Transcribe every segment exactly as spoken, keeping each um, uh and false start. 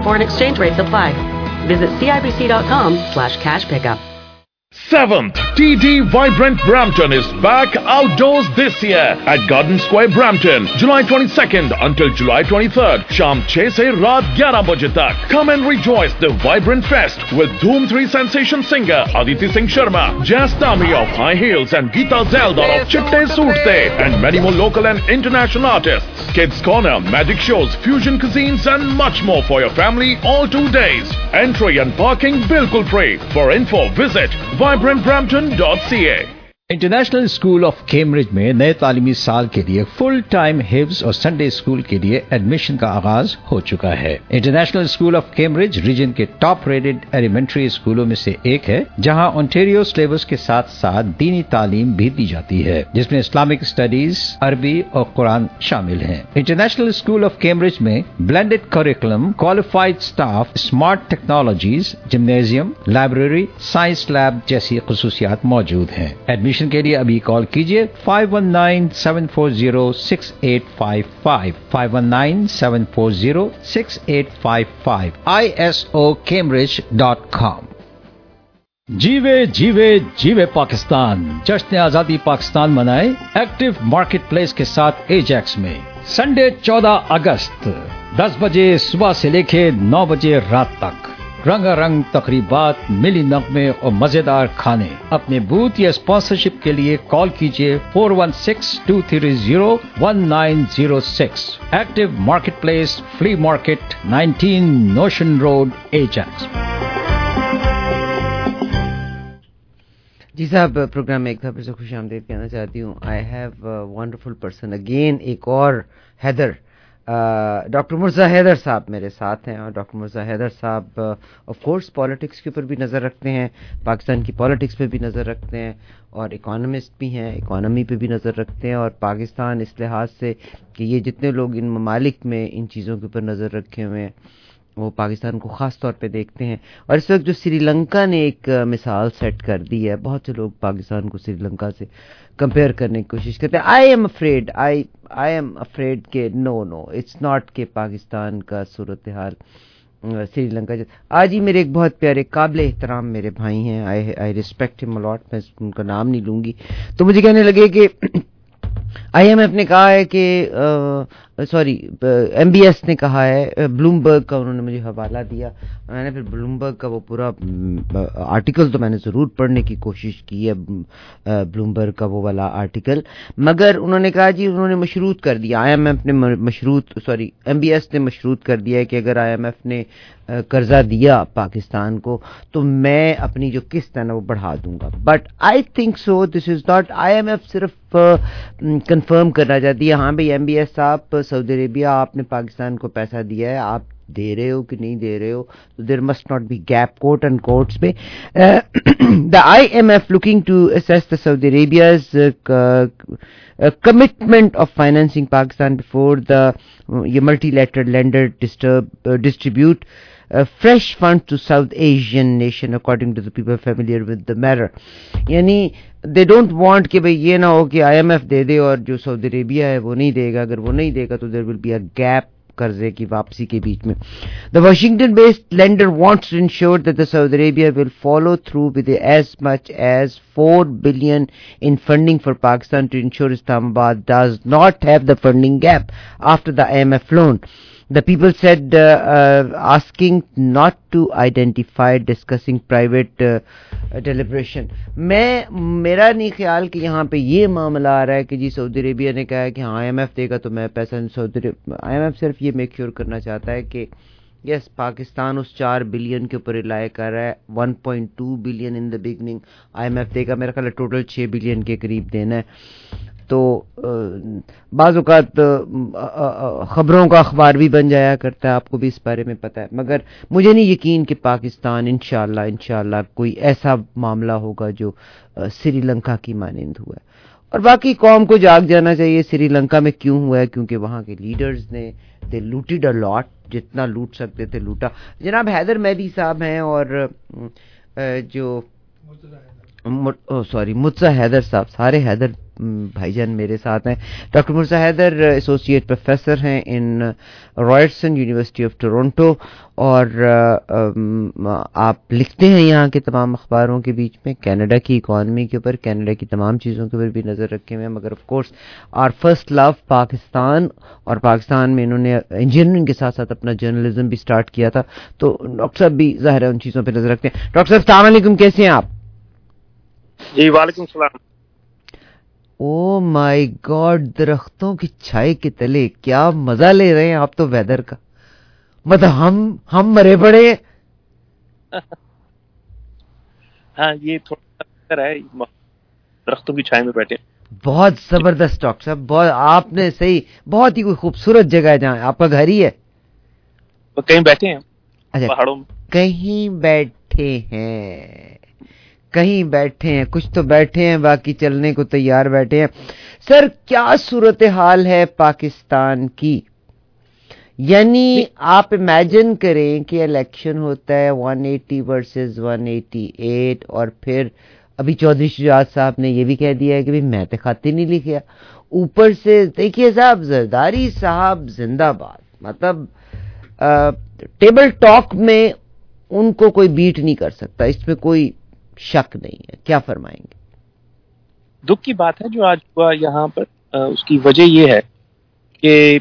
Foreign exchange rates apply. Visit cibc.com slash cash pickup. Seventh T D Vibrant Brampton is back outdoors this year at Garden Square, Brampton, July twenty-second until July twenty-third. Sham छह से रात ग्यारह बजे तक. Come and rejoice the Vibrant Fest with Dhoom three sensation singer Aditi Singh Sharma, Jazz Tami of High Heels and Geeta Zeldar of Chitte Surte, and many more local and international artists. Kids Corner, magic shows, fusion cuisines and much more for your family all two days. Entry and parking bilkul free. For info, visit vibrant brampton dot c a. International school of Cambridge में नए तालीमी साल के लिए full time हिफ्ज और Sunday school के लिए admission का आगाज हो चुका है. International school of Cambridge region के टॉप रेटेड एलिमेंट्री स्कूलों में से एक है, जहां ओंटारियो सिलेबस के साथ साथ दीनी तालीम भी दी जाती है, जिसमें इस्लामिक स्टडीज, अरबी और कुरान शामिल हैं. इंटरनेशनल स्कूल ऑफ कैम्ब्रिज में blended curriculum, qualified staff, smart technologies, gymnasium, library, science lab जैसी खुसूसियात मौजूद हैं. एडमिशन के लिए अभी कॉल कीजिए five one nine seven four zero six eight five five five one nine seven four zero six eight five five I S O cambridge dot com. जीवे जीवे जीवे पाकिस्तान जश्न आजादी पाकिस्तान मनाए एक्टिव मार्केट प्लेस के साथ एजैक्स में. संडे चौदह अगस्त दस बजे सुबह से लेके नौ बजे रात तक रंगारंग तकरीबात, मिली नगमे और मजेदार खाने. अपने बूथ या स्पॉन्सरशिप के लिए कॉल कीजिए four one six two three zero one nine zero six. Active market place, flea market, nineteen Notion road, Ajax. जी साहब, प्रोग्राम में एक दफा फिर से खुश आमदीद कहना चाहती हूँ. I have wonderful person again, एक और हैदर, डॉक्टर मुर्जा हैदर साहब मेरे साथ हैं. और डॉक्टर मुर्जा हैदर साहब ऑफ कोर्स पॉलिटिक्स के ऊपर भी नज़र रखते हैं, पाकिस्तान की पॉलिटिक्स पे भी नज़र रखते हैं, और इकोनॉमिस्ट भी हैं, इकोनॉमी पे भी नज़र रखते हैं. और पाकिस्तान इस लिहाज से कि ये जितने लोग इन ममालिक में इन चीज़ों के ऊपर नज़र रखे हुए हैं, वो पाकिस्तान को ख़ास तौर पे देखते हैं. और इस वक्त जो श्रीलंका ने एक मिसाल सेट कर दी है, बहुत से लोग पाकिस्तान को श्रीलंका से कंपेयर करने की कोशिश करते हैं. I am afraid I I am afraid के नो नो इट्स नॉट के पाकिस्तान का सूरत हाल श्रीलंका. आज ही मेरे एक बहुत प्यारे काबिल एहतराम मेरे भाई हैं, I I respect him a lot, मैं उनका नाम नहीं लूँगी, तो मुझे कहने लगे कि आईएमएफ ने कहा है कि सॉरी एमबीएस ने कहा है, ब्लूमबर्ग का उन्होंने मुझे हवाला दिया. मैंने फिर ब्लूमबर्ग का वो पूरा आर्टिकल तो मैंने ज़रूर पढ़ने की कोशिश की है, ब्लूमबर्ग का वो वाला आर्टिकल, मगर उन्होंने कहा जी उन्होंने मशरूत कर दिया, आईएमएफ ने मशरूत सॉरी एमबीएस ने मशरूत कर दिया है कि अगर आईएमएफ ने कर्जा दिया पाकिस्तान को तो मैं अपनी जो किस्त है ना वो बढ़ा दूंगा. But I think so this is not, IMF सिर्फ कंफर्म करना चाहती है, हाँ भाई एमबीएस साहब, सऊदी अरेबिया आपने पाकिस्तान को पैसा दिया है, आप दे रहे हो कि नहीं दे रहे हो, तो there must not be gap, quote and quotes में. The IMF looking to assess the Saudi Arabia's commitment of financing Pakistan before the ये multilateral lender distribute Uh, fresh funds to South Asian nation according to the people familiar with the matter. यानी they don't want कि भाई ये ना हो कि IMF दे दे और जो सऊदी अरेबिया है वो नहीं देगा, अगर वो नहीं देगा तो there will be a gap कर्जे की वापसी के बीच में. The Washington based lender wants to ensure that the Saudi Arabia will follow through with as much as four billion in funding for Pakistan to ensure Islamabad does not have the funding gap after the I M F loan. The people said uh, uh, asking not to identify discussing private uh, deliberation. मैं मेरा नहीं ख्याल कि यहाँ पे ये मामला आ रहा है कि जी सऊदी अरेबिया ने कहा है कि हाँ आईएमएफ देगा तो मैं पैसा सऊदी, आईएमएफ सिर्फ ये मेक श्योर करना चाहता है कि यस पाकिस्तान उस चार बिलियन के ऊपर रिलाय कर रहा है, one point two billion in the beginning IMF देगा, मेरा ख्याल है टोटल छह बिलियन के करीब देना है. तो बाज़ औक़ात ख़बरों का अखबार भी बन जाया करता है, आपको भी इस बारे में पता है, मगर मुझे नहीं यकीन कि पाकिस्तान इंशाअल्लाह इंशाअल्लाह कोई ऐसा मामला होगा जो श्रीलंका की मानिंद हुआ है. और बाकी कौम को जाग जाना चाहिए. श्रीलंका में क्यों हुआ है? क्योंकि वहाँ के लीडर्स ने दे लूटेड अ लॉट, जितना लूट सकते थे लूटा. जनाब हैदर मेहदी साहब हैं और जो سوری مرزا حیدر صاحب، سارے حیدر بھائی جان میرے ساتھ ہیں. Doctor Mirza Haider associate professor ہیں in Ryerson university of Toronto, اور آپ لکھتے ہیں یہاں کے تمام اخباروں کے بیچ میں کینیڈا کی اکانومی کے اوپر، کینیڈا کی تمام چیزوں کے اوپر بھی نظر رکھے ہوئے ہیں. مگر of course our first love Pakistan, اور پاکستان میں انہوں نے انجینئرنگ کے ساتھ ساتھ اپنا جرنلزم بھی سٹارٹ کیا تھا. تو ڈاکٹر صاحب بھی ظاہر ہے ان چیزوں پہ نظر رکھتے ہیں. ڈاکٹر صاحب السلام علیکم، کیسے ہیں آپ؟ جی وعلیکم السلام. او مائی گاڈ، درختوں کی چھائے کے تلے کیا مزہ لے رہے ہیں آپ تو ویدر کا. مطلب ہم ہم مرے پڑے. ہاں یہ تھوڑا ہے، درختوں کی چھائے میں بیٹھے. بہت زبردست ڈاکٹر صاحب، بہت آپ نے صحیح، بہت ہی کوئی خوبصورت جگہ ہے جہاں آپ کا گھر ہی ہے. کہیں بیٹھے ہیں اچھا پہاڑوں میں؟ کہیں بیٹھے ہیں، کہیں بیٹھے ہیں، کچھ تو بیٹھے ہیں، باقی چلنے کو تیار بیٹھے ہیں. سر کیا صورتحال ہے پاکستان کی؟ یعنی آپ امیجن کریں کہ الیکشن ہوتا ہے one eighty versus one eighty eight, اور پھر ابھی چودھری شجاعت صاحب نے یہ بھی کہہ دیا ہے کہ بھی میں تو خط ہی نہیں لکھیا. اوپر سے دیکھیے صاحب، زرداری صاحب زندہ باد. مطلب ٹیبل ٹاک میں ان کو کوئی بیٹ نہیں کر سکتا، اس میں کوئی شک نہیں ہے. کیا فرمائیں گے؟ دکھ کی بات ہے جو آج ہوا یہاں پر. اس کی وجہ یہ ہے کہ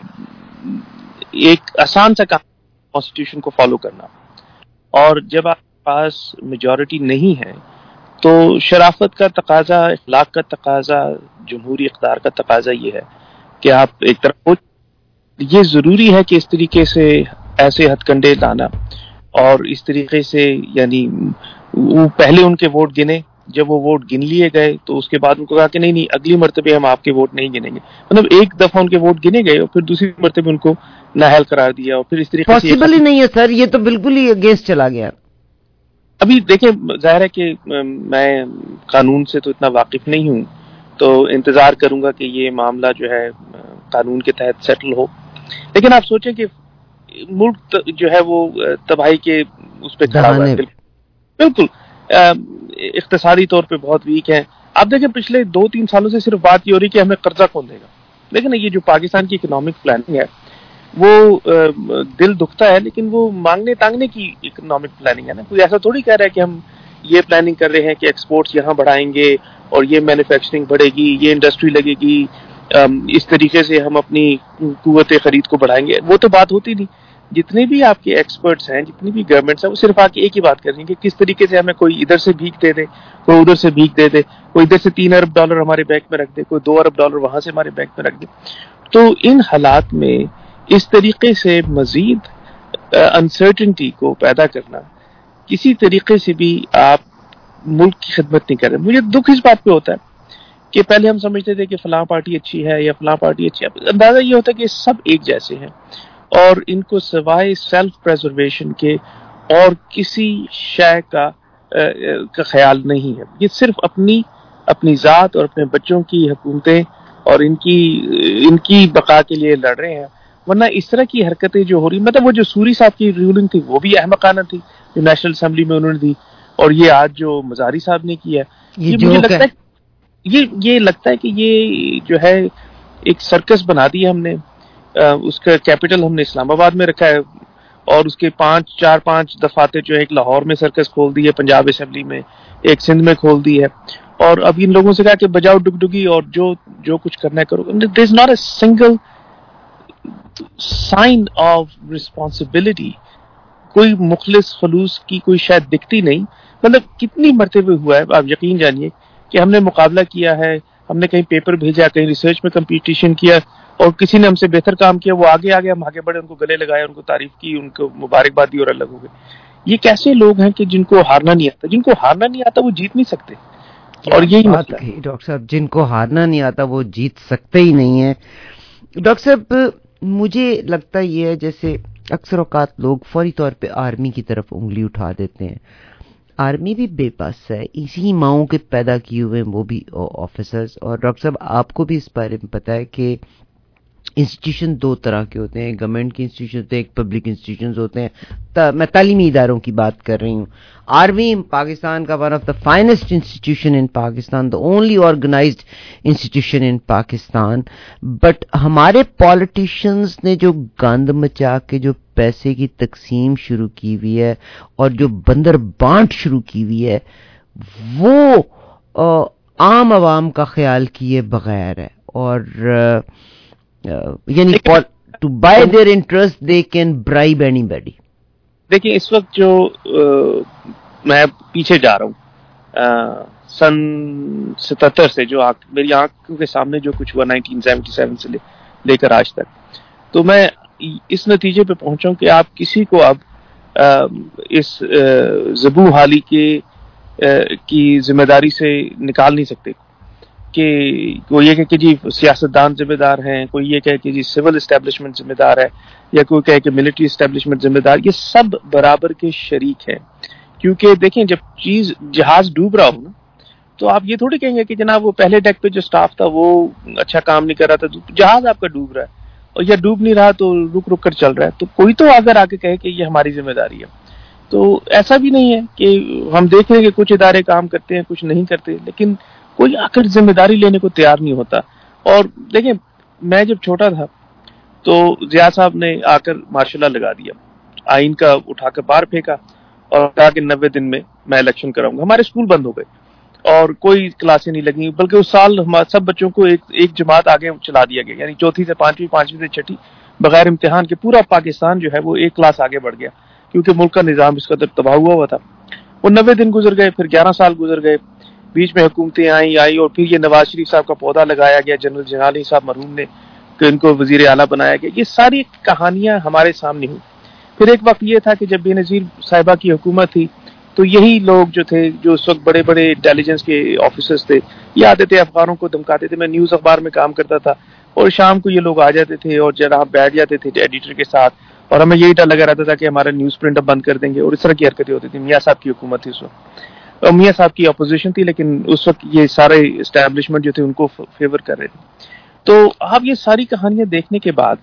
ایک آسان سا کام کانسٹیٹیوشن کو فالو کرنا، اور جب آپ کے پاس میجورٹی نہیں ہے تو شرافت کا تقاضا، اخلاق کا تقاضا، جمہوری اقدار کا تقاضا یہ ہے کہ آپ ایک طرف ہو. یہ ضروری ہے کہ اس طریقے سے ایسے ہتھ کنڈے لانا، اور اس طریقے سے یعنی وہ پہلے ان کے ووٹ گنے، جب وہ ووٹ گن لیے گئے تو اس کے بعد ان کو کہا کہ نہیں نہیں اگلی مرتبہ ہم آپ کے ووٹ نہیں گنیں گے. مطلب ایک دفعہ ان کے ووٹ گنے گئے اور پھر دوسری مرتبہ ان کو نااہل قرار دیا، اور پھر اس طریقے سے پاسبل ہی نہیں ہے سر، یہ تو بالکل ہی اگینسٹ چلا گیا. ابھی دیکھیں ظاہر ہے کہ میں قانون سے تو اتنا واقف نہیں ہوں، تو انتظار کروں گا کہ یہ معاملہ جو ہے قانون کے تحت سیٹل ہو. لیکن آپ سوچیں کہ ملک جو ہے وہ تباہی کے اس پہ کھڑا ہوا ہے. بالکل اقتصادی طور پہ بہت ویک ہے. آپ دیکھیں پچھلے دو تین سالوں سے صرف بات یہ ہو رہی کہ ہمیں قرضہ کون دے گا. لیکن یہ جو پاکستان کی اکنامک پلاننگ ہے وہ دل دکھتا ہے، لیکن وہ مانگنے تانگنے کی اکنامک پلاننگ ہے نا. کوئی ایسا تھوڑی کہہ رہا ہے کہ ہم یہ پلاننگ کر رہے ہیں کہ ایکسپورٹس یہاں بڑھائیں گے اور یہ مینوفیکچرنگ بڑھے گی، یہ انڈسٹری لگے گی، اس طریقے سے ہم اپنی قوت خرید کو بڑھائیں گے. وہ تو بات ہوتی نہیں. جتنے بھی آپ کے ایکسپرٹس ہیں، جتنی بھی گورنمنٹس ہیں، وہ صرف آ کے ایک ہی بات کر رہی ہیں کہ کس طریقے سے ہمیں کوئی ادھر سے بھیک دے دے، کوئی ادھر سے بھیک دے دے، کوئی ادھر سے تین ارب ڈالر ہمارے بینک میں رکھ دے، کوئی دو ارب ڈالر وہاں سے ہمارے بینک میں رکھ دے. تو ان حالات میں اس طریقے سے مزید انسرٹنٹی کو پیدا کرنا، کسی طریقے سے بھی آپ ملک کی خدمت نہیں کر رہے. مجھے دکھ اس بات پہ ہوتا ہے کہ پہلے ہم سمجھتے تھے کہ فلاں پارٹی اچھی ہے یا فلاں پارٹی اچھی ہے. اندازہ یہ ہوتا ہے کہ سب ایک جیسے ہیں اور ان کو سوائے سیلف پریزرویشن کے اور کسی شے کا کا خیال نہیں ہے. یہ صرف اپنی اپنی ذات اور اپنے بچوں کی حکومتیں اور ان کی ان کی بقا کے لیے لڑ رہے ہیں. ورنہ اس طرح کی حرکتیں جو ہو رہی، مطلب وہ جو سوری صاحب کی رولنگ تھی وہ بھی احمقانہ تھی جو نیشنل اسمبلی میں انہوں نے دی، اور یہ آج جو مزاری صاحب نے کی ہے، یہ مجھے لگتا ہے یہ یہ لگتا ہے کہ یہ جو ہے ایک سرکس بنا دی ہے ہم نے. اس کا کیپٹل ہم نے اسلام آباد میں رکھا ہے، اور اس کے پانچ چار پانچ دفاتر جو ہے، ایک لاہور میں سرکس کھول دی ہے، پنجاب اسمبلی میں، ایک سندھ میں کھول دی ہے. اور اب ان لوگوں سے کہا کہ بجاؤ ڈگ ڈگی اور جو جو کچھ کرنا ہے کرو. There is not a single sign of responsibility. کوئی مخلص خلوص کی کوئی شاید دکھتی نہیں. مطلب کتنی مرتبہ ہوا ہے، آپ یقین جانیے کہ ہم نے مقابلہ کیا ہے، ہم نے کہیں پیپر بھیجا، کہیں ریسرچ میں کمپٹیشن کیا، اور کسی نے ہم سے بہتر کام کیا، وہ آگے آگے، ہم آگے بڑھے، ان کو گلے لگائے، ان کو تعریف کی، ان کو مبارکباد دی اور الگ ہو گئے. یہ کیسے لوگ ہیں کہ جن کو ہارنا نہیں آتا؟ جن کو ہارنا نہیں آتا وہ جیت نہیں سکتے. اور یہی مسئلہ ہے ڈاکٹر صاحب، جن کو ہارنا نہیں آتا وہ جیت سکتے ہی نہیں ہیں. ڈاکٹر صاحب مجھے لگتا یہ ہے جیسے اکثر اوقات لوگ فوری طور پہ آرمی کی طرف انگلی اٹھا دیتے ہیں. آرمی بھی بے بس ہے، اسی ماؤں کے پیدا کیے ہوئے وہ بھی آفیسرز. اور ڈاکٹر صاحب آپ کو بھی اس بارے میں پتہ ہے کہ انسٹیٹیوشن دو طرح کے ہوتے ہیں, گورنمنٹ کے انسٹیٹیوشن ہوتے ہیں, ایک پبلک انسٹیٹیوشنز ہوتے ہیں. تا, میں تعلیمی اداروں کی بات کر رہی ہوں. آرمی پاکستان کا one of the finest institution in Pakistan, the only organised institution in Pakistan. But ہمارے پالیٹیشینز نے جو گند مچا کے جو پیسے کی تقسیم شروع کی ہوئی ہے اور جو بندر بانٹ شروع کی ہوئی ہے, وہ عام عوام کا خیال کیے بغیر ہے. اور یعنی to buy their interest they can bribe anybody. دیکھیں اس وقت جو میں پیچھے جا رہا ہوں سن ستہتر سے, جو میری آنکھوں کے سامنے جو کچھ ہوا نائنٹین سیونٹی سیون سے لے کر آج تک, تو میں اس نتیجے پہ پہنچا ہوں کہ آپ کسی کو اب اس ذبح حالی کے کی ذمہ داری سے نکال نہیں سکتے. کہ کوئی یہ کہ, کہ جی سیاستدان ذمہ دار ہیں, کوئی یہ کہے کہ جی سول اسٹیبلشمنٹ ذمہ دار ہے, یا کوئی کہے کہ ملٹری اسٹیبلشمنٹ ذمہ دار. یہ سب برابر کے شریک ہیں. کیونکہ دیکھیں جب چیز جہاز ڈوب رہا ہو نا, تو آپ یہ تھوڑی کہیں گے کہ جناب وہ پہلے ڈیک پہ جو سٹاف تھا وہ اچھا کام نہیں کر رہا تھا, جہاز آپ کا ڈوب رہا ہے اور یا ڈوب نہیں رہا تو رک رک کر چل رہا ہے, تو کوئی تو اگر آگے کہے کہ یہ ہماری ذمہ داری ہے. تو ایسا بھی نہیں ہے کہ ہم دیکھ رہے ہیں کہ کچھ ادارے کام کرتے ہیں کچھ نہیں کرتے, لیکن کوئی آخر ذمہ داری لینے کو تیار نہیں ہوتا. اور دیکھیں میں جب چھوٹا تھا تو ضیاء صاحب نے آ کر مارشل لا لگا دیا, آئین کا اٹھا کر باہر پھینکا اور کہا کہ نوے دن میں میں الیکشن کراؤں گا. ہمارے اسکول بند ہو گئے اور کوئی کلاسیں نہیں لگیں, بلکہ اس سال سب بچوں کو ایک ایک جماعت آگے چلا دیا گیا, یعنی چوتھی سے پانچویں, پانچویں سے چھٹی, بغیر امتحان کے پورا پاکستان جو ہے وہ ایک کلاس آگے بڑھ گیا, کیونکہ ملک کا نظام اس قدر تباہ ہوا ہوا تھا. وہ نوے دن گزر گئے, پھر گیارہ سال گزر گئے, بیچ میں حکومتیں آئیں آئی اور پھر یہ نواز شریف صاحب کا پودا لگایا گیا, جنرل جنالی صاحب مرحوم نے کہ ان کو وزیر اعلیٰ بنایا گیا. یہ ساری کہانیاں ہمارے سامنے ہوئی. پھر ایک وقت یہ تھا کہ جب بے نظیر صاحبہ کی حکومت تھی تو یہی لوگ جو تھے جو اس وقت بڑے بڑے انٹیلیجنس کے آفیسرز تھے, یہ آتے تھے افغانوں کو دھمکاتے تھے. میں نیوز اخبار میں کام کرتا تھا اور شام کو یہ لوگ آ جاتے تھے اور جہاں بیٹھ جاتے تھے ایڈیٹر کے ساتھ, اور ہمیں یہی ڈر لگا رہتا تھا کہ ہمارا نیوز پرنٹ اب بند کر دیں گے, اور اس طرح کی حرکتیں ہوتی تھیں. میاں صاحب کی حکومت تھی اس وقت, اور میاں صاحب کی اپوزیشن تھی, لیکن اس وقت یہ سارے اسٹیبلشمنٹ جو تھے ان کو فیور کر رہے تھے. تو اب یہ ساری کہانیاں دیکھنے کے بعد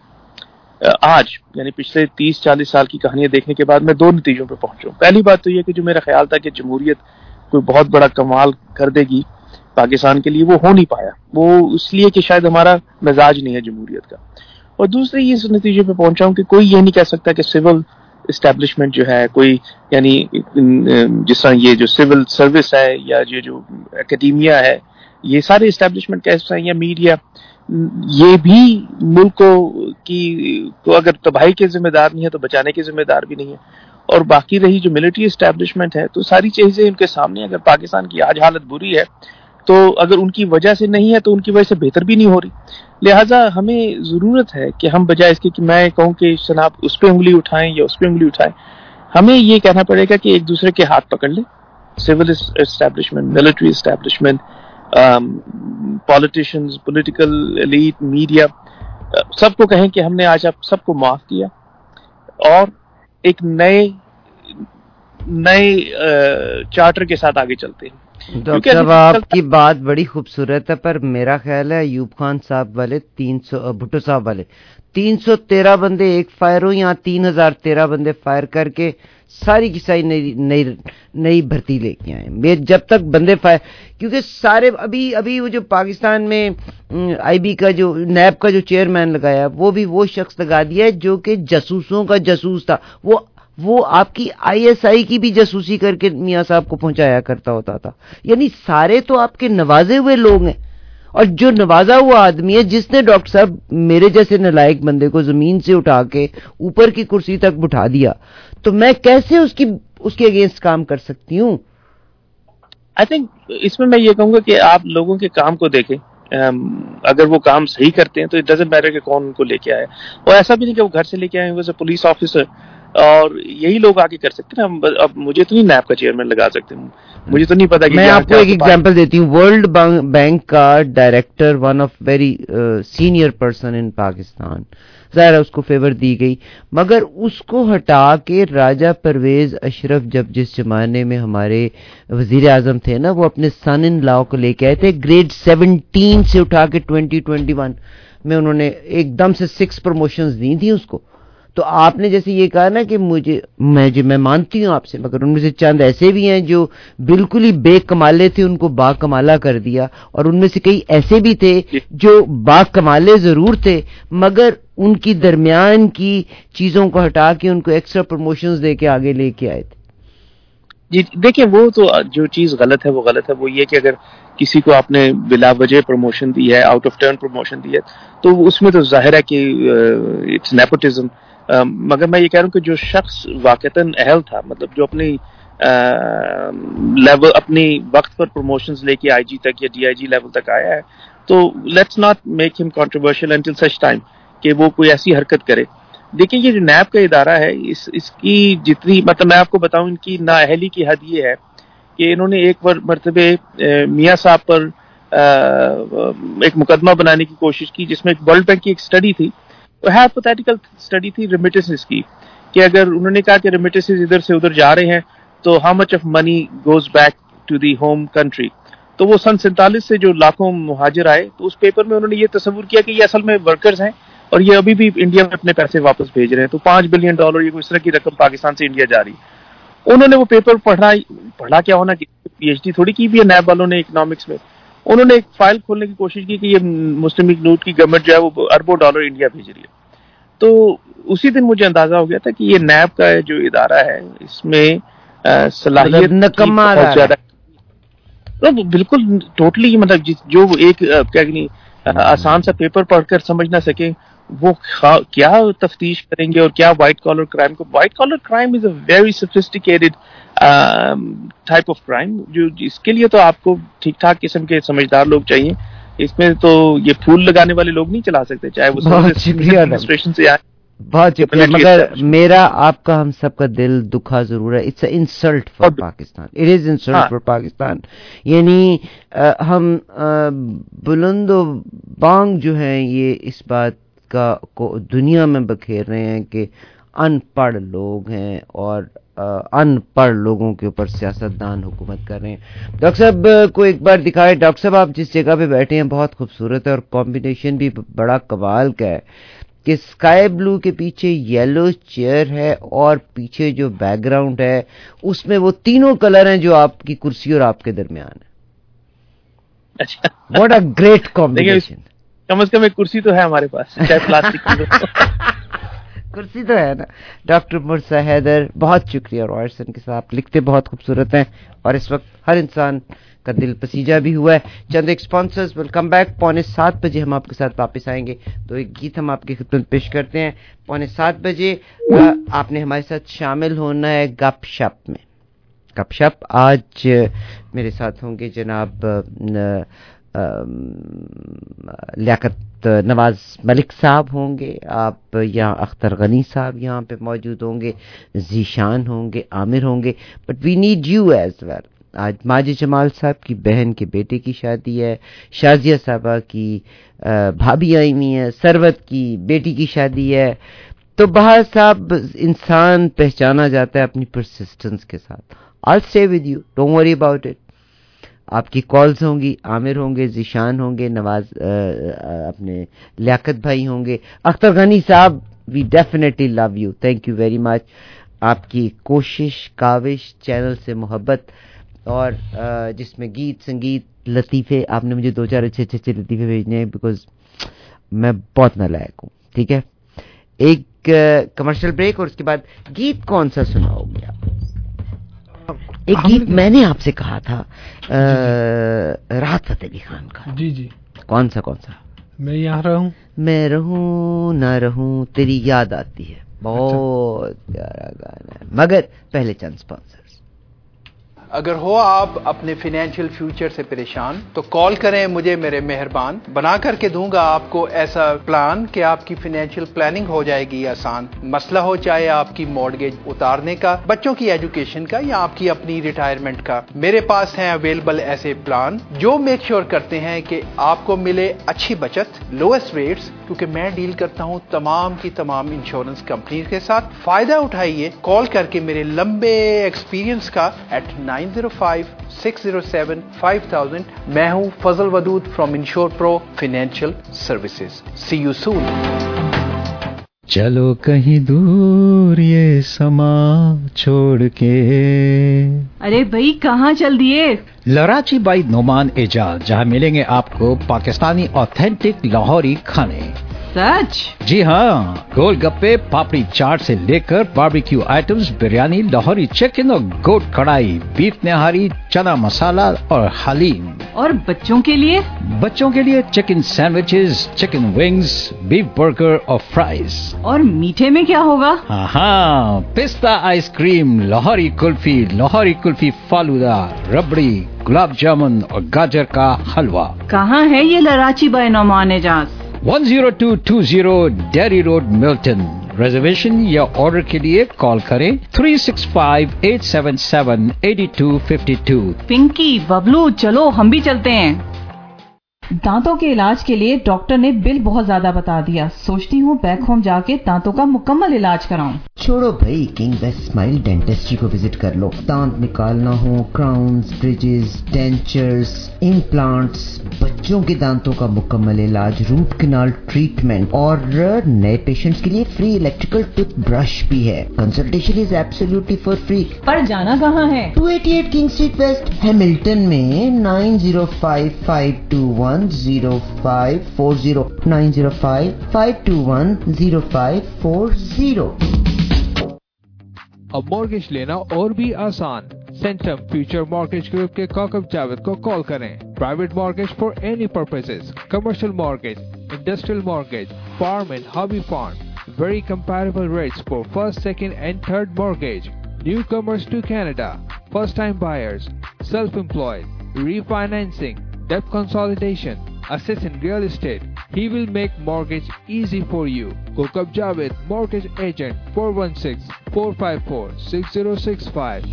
آج یعنی پچھلے تیس چالیس سال کی کہانیاں دیکھنے کے بعد میں دو نتیجوں پہ پہنچا ہوں. پہلی بات تو یہ کہ جو میرا خیال تھا کہ جمہوریت کوئی بہت بڑا کمال کر دے گی پاکستان کے لیے, وہ ہو نہیں پایا. وہ اس لیے کہ شاید ہمارا مزاج نہیں ہے جمہوریت کا. اور دوسری اس نتیجے پہ پہنچا ہوں کہ کوئی یہ نہیں کہہ سکتا کہ سول اسٹیبلشمنٹ جو ہے کوئی, یعنی جس طرح یہ جو سول سروس ہے یا یہ جو اکیڈیمیا ہے, یہ سارے اسٹیبلشمنٹ کیسے ہیں, یا میڈیا, یہ بھی ملک کو کی کو اگر تباہی کے ذمہ دار نہیں ہے تو بچانے کے ذمہ دار بھی نہیں ہے. اور باقی رہی جو ملٹری اسٹیبلشمنٹ ہے, تو ساری چیزیں ان کے سامنے. اگر پاکستان کی آج حالت بری ہے تو اگر ان کی وجہ سے نہیں ہے تو ان کی وجہ سے بہتر بھی نہیں ہو رہی. لہٰذا ہمیں ضرورت ہے کہ ہم بجائے اس کے کہ میں کہوں کہ جناب اس پہ انگلی اٹھائیں یا اس پہ انگلی اٹھائیں, ہمیں یہ کہنا پڑے گا کہ ایک دوسرے کے ہاتھ پکڑ لیں. Civil establishment, military establishment, politicians, political elite, media, سب کو کہیں کہ ہم نے آج آپ سب کو معاف کیا اور ایک نئے نئے چارٹر کے ساتھ آگے چلتے ہیں. ڈاکٹر صاحب آپ کی بات بڑی خوبصورت ہے, پر میرا خیال ہے ایوب خان صاحب والے تین سو بھٹو صاحب والے تین سو تیرہ بندے ایک فائر ہو, یا تین ہزار تیرہ بندے فائر کر کے ساری کی ساری نئی نئی نئی بھرتی لے کے آئے. جب تک بندے فائر, کیونکہ سارے ابھی ابھی وہ جو پاکستان میں آئی بی کا جو نیب کا جو چیئرمین لگایا, وہ بھی وہ شخص لگا دیا ہے جو کہ جاسوسوں کا جاسوس تھا. وہ وہ آپ کی آئی ایس آئی کی بھی جاسوسی کر کے میاں صاحب کو پہنچایا کرتا ہوتا تھا. یعنی سارے تو آپ کے نوازے ہوئے لوگ ہیں, اور جو نوازا ہوا آدمی ہے جس نے ڈاکٹر صاحب میرے جیسے نالائق بندے کو زمین سے اٹھا کے اوپر کی کرسی تک بٹھا دیا, تو میں کیسے اس کی اس کے اگینسٹ کام کر سکتی ہوں؟ آئی تھنک اس میں میں یہ کہوں گا کہ آپ لوگوں کے کام کو دیکھیں. اگر وہ کام صحیح کرتے ہیں تو اٹ ڈزنٹ میٹر کہ کون ان کو لے کے آیا, اور ایسا بھی نہیں کہ وہ گھر سے لے کے آئے ہوئے پولیس آفیسر, اور یہی لوگ آگے کر سکتے ہیں. اب مجھے تو نہیں نیب کا چیئرمین لگا سکتے, مجھے تو نہیں پتا. میں آپ کو ایک ایگزامپل دیتی ہوں. ورلڈ بینک کا director, one of very senior person in Pakistan, ظاہر ہے اس کو فیور دی گئی, مگر اس کو ہٹا کے راجہ پرویز اشرف جب جس زمانے میں ہمارے وزیر اعظم تھے نا, وہ اپنے سن ان لاء کو لے کے آئے تھے, گریڈ سیونٹین سے اٹھا کے ٹوینٹی ٹوینٹی ون. میں انہوں نے ایک دم سے سکس پروموشنز دی تھیں اس کو. تو آپ نے جیسے یہ کہا نا کہ مجھے میں جو میں مانتی ہوں آپ سے, مگر ان میں سے چند ایسے بھی ہیں جو بالکل ہی بے کمالے تھے, ان کو با کمالہ کر دیا, اور ان میں سے کئی ایسے بھی تھے جو با کمالے ضرور تھے مگر ان کی درمیان کی چیزوں کو ہٹا کے ان کو ایکسٹرا پروموشنز دے کے آگے لے کے آئے تھے. جی دیکھیں, وہ تو جو چیز غلط ہے وہ غلط ہے. وہ یہ کہ اگر کسی کو آپ نے بلا وجہ پروموشن دی ہے, آؤٹ آف ٹرن پروموشن دی ہے, تو اس میں تو ظاہر ہے کہ اٹس نیپوٹزم. مگر میں یہ کہہ رہا ہوں کہ جو شخص واقعتاً اہل تھا, مطلب جو اپنی لیول اپنی وقت پر پروموشنز لے کے آئی جی تک یا ڈی آئی جی لیول تک آیا ہے, تو لیٹس ناٹ میک ہم کنٹروورشل انٹل سچ ٹائم کہ وہ کوئی ایسی حرکت کرے. دیکھیں یہ جو نیب کا ادارہ ہے, اس اس کی جتنی مطلب میں آپ کو بتاؤں ان کی نااہلی کی حد یہ ہے کہ انہوں نے ایک مرتبہ میاں صاحب پر ایک مقدمہ بنانے کی کوشش کی جس میں ایک ورلڈ بینک کی ایک اسٹڈی تھی, ہائپوتھیٹیکل اسٹڈی تھی ریمیٹنسز کی, کہ اگر انہوں نے کہا کہ ریمیٹنسز ادھر سے ادھر جا رہے ہیں تو how much of money goes back to the home country. تو وہ سن سینتالیس سے جو لاکھوں مہاجر آئے, تو اس پیپر میں انہوں نے یہ تصور کیا کہ یہ اصل میں ورکرز ہیں اور یہ ابھی بھی انڈیا میں اپنے پیسے واپس بھیج رہے ہیں, تو پانچ بلین ڈالر یہ اس طرح کی رقم پاکستان سے انڈیا جا رہی. انہوں نے وہ پیپر پڑھا پڑھا کیا ہونا کہ پی ایچ ڈی تھوڑی کی بھی ہے نیب والوں نے اکنامکس میں. انہوں نے ایک فائل کھولنے کی کوشش کی کہ یہ مسلم لیگ نون کی گورنمنٹ جو ہے وہ اربوں ڈالر انڈیا بھیج رہی ہے. تو اسی دن مجھے اندازہ ہو گیا تھا کہ یہ نیب کا جو ادارہ ہے اس میں صلاحیت بہت زیادہ, بالکل ٹوٹلی, مطلب جو ایک کیا آسان سا پیپر پڑھ کر سمجھ نہ سکے وہ کیا تفتیش کریں گے اور کیا وائٹ کالر کرائم کو. White collar crime is a very sophisticated type of crime, جو اس کے لیے تو آپ کو ٹھیک ٹھاک قسم کے سمجھدار لوگ چاہیے. اس میں تو یہ پھول لگانے والے لوگ نہیں چلا سکتے, چاہے وہ ایڈمنسٹریشن سے آئے. بہت شکریہ, مگر میرا آپ کا ہم سب کا دل دکھا ضرور ہے. It's a insult for Pakistan, it is insult for Pakistan. یعنی ہم بلند و بانگ جو ہیں یہ اس بات کا کو دنیا میں بکھیر رہے ہیں کہ ان پڑھ لوگ ہیں اور ان پڑھ لوگوں کے اوپر سیاستدان حکومت کر رہے ہیں. ڈاکٹر صاحب کو ایک بار دکھائے. ڈاکٹر صاحب آپ جس جگہ پہ بیٹھے ہیں بہت خوبصورت ہے اور کمبینیشن بھی بڑا کمال کا ہے کہ اسکائی بلو کے پیچھے یلو چیئر ہے اور پیچھے جو بیک گراؤنڈ ہے اس میں وہ تینوں کلر ہیں جو آپ کی کرسی اور آپ کے درمیان ہے. What a great combination. کم از کم ایک کرسی تو ہے ہمارے پاس, پلاسٹک کرسی تو ہے نا. ڈاکٹر مرزا حیدر, بہت شکریہ. رائرسن کے ساتھ لکھتے بہت خوبصورت ہیں اور اس وقت ہر انسان کا دل پسیجا بھی ہوا ہے. چند ایک اسپانسرز ول کم بیک. پونے سات بجے ہم آپ کے ساتھ واپس آئیں گے, تو ایک گیت ہم آپ کی خدمت پیش کرتے ہیں. پونے سات بجے آپ نے ہمارے ساتھ شامل ہونا ہے گپ شپ میں. گپ شپ آج میرے ساتھ ہوں گے جناب لیاقت نواز ملک صاحب ہوں گے, آپ یہاں اختر غنی صاحب یہاں پہ موجود ہوں گے, ذیشان ہوں گے, عامر ہوں گے, but we need you as well. آج ماجد جمال صاحب کی بہن کے بیٹے کی شادی ہے, شازیہ صاحبہ کی بھابھی آئی ہوئی ہیں, سروت کی بیٹی کی شادی ہے. تو بہر صاحب انسان پہچانا جاتا ہے اپنی پرسسٹنس کے ساتھ. I'll stay with you, don't worry about it. آپ کی کالز ہوں گی, عامر ہوں گے, ذیشان ہوں گے, نواز اپنے لیاقت بھائی ہوں گے, اختر غنی صاحب we definitely love you, thank you very much. آپ کی کوشش کاوش چینل سے محبت اور جس میں گیت سنگیت لطیفے, آپ نے مجھے دو چار اچھے اچھے اچھے لطیفے بھیجنے ہیں بیکاز میں بہت نالائق ہوں. ٹھیک ہے, ایک کمرشل بریک اور اس کے بعد گیت کون سا سناؤ گے آپ؟ ایک گیت میں نے آپ سے کہا تھا راحت فتح علی خان کا. جی جی. کون سا کون سا؟ میں یہاں رہوں میں رہوں نہ رہوں تیری یاد آتی ہے. بہت پیارا گانا ہے. مگر پہلے چند اسپانسر. اگر ہو آپ اپنے فائنینشیل فیوچر سے پریشان تو کال کریں مجھے, میرے مہربان. بنا کر کے دوں گا آپ کو ایسا پلان کہ آپ کی فائنینشیل پلاننگ ہو جائے گی آسان. مسئلہ ہو چاہے آپ کی مارگیج اتارنے کا, بچوں کی ایجوکیشن کا یا آپ کی اپنی ریٹائرمنٹ کا, میرے پاس ہیں اویلیبل ایسے پلان جو میک شیور کرتے ہیں کہ آپ کو ملے اچھی بچت, لوئسٹ ریٹس क्योंकि मैं डील करता हूं तमाम की तमाम इंश्योरेंस कंपनी के साथ। फायदा उठाइए कॉल करके मेरे लंबे एक्सपीरियंस का eight nine zero five six zero seven five thousand. मैं हूं Fazal Wadood from ensure pro financial services. See you soon. चलो कहीं दूर ये समा छोड़ के। अरे भाई कहाँ चल दिए? लराची बाई नोमान एजाज, जहाँ मिलेंगे आपको पाकिस्तानी ऑथेंटिक लाहौरी खाने। सच? जी हाँ, गोलगप्पे, पापड़ी चाट से लेकर barbecue items, biryani, Lahori chicken और गोट कढ़ाई, बीफ निहारी, चना मसाला और हलीम। और बच्चों के लिए? बच्चों के लिए chicken sandwiches, chicken wings, beef burger और फ्राइज। और मीठे में क्या होगा? हाँ, पिस्ता आइसक्रीम, लाहौरी कुल्फी, लाहौरी कुल्फी फालूदा, रबड़ी, गुलाब जामुन और गाजर का हलवा। कहाँ है ये Larachi by Noman Ejaz? One zero two two zero Derry road, Milton. Reservation या ऑर्डर के लिए कॉल करें three six five eight seven seven eight two five two. Pinky, Bablu, चलो हम भी चलते हैं। दांतों के इलाज के लिए डॉक्टर ने बिल बहुत ज्यादा बता दिया। सोचती हूँ बैक होम जाके दांतों का मुकम्मल इलाज कराऊं। छोड़ो भाई, किंग बेस्ट स्माइल डेंटिस्ट्री को विजिट कर लो। दांत निकालना हो, क्राउन्स, ब्रिजेस, डेंचर्स, इम्प्लांट्स, बच्चों के दांतों का मुकम्मल इलाज, रूट कैनाल ट्रीटमेंट और नए पेशेंट्स के लिए फ्री इलेक्ट्रिकल टूथ ब्रश भी है। Consultation is absolutely for free. पर जाना कहाँ है? Two eighty eight King Street West, Hamilton में nine zero five five two one zero five four zero, nine zero five five two one zero five four zero. अब mortgage लेना और भी आसान। सेंटम फ्यूचर मॉर्गेज ग्रुप के काकब जावेद को call करें। Private mortgage for any purposes, commercial mortgage, industrial mortgage, farm and hobby farm, very comparable rates for first, second and third mortgage, newcomers to Canada, first time buyers, self employed, refinancing, debt consolidation, assets in real estate. He will make mortgage easy for you. Kokab Javed, mortgage agent, four one six, four five four, six zero six five.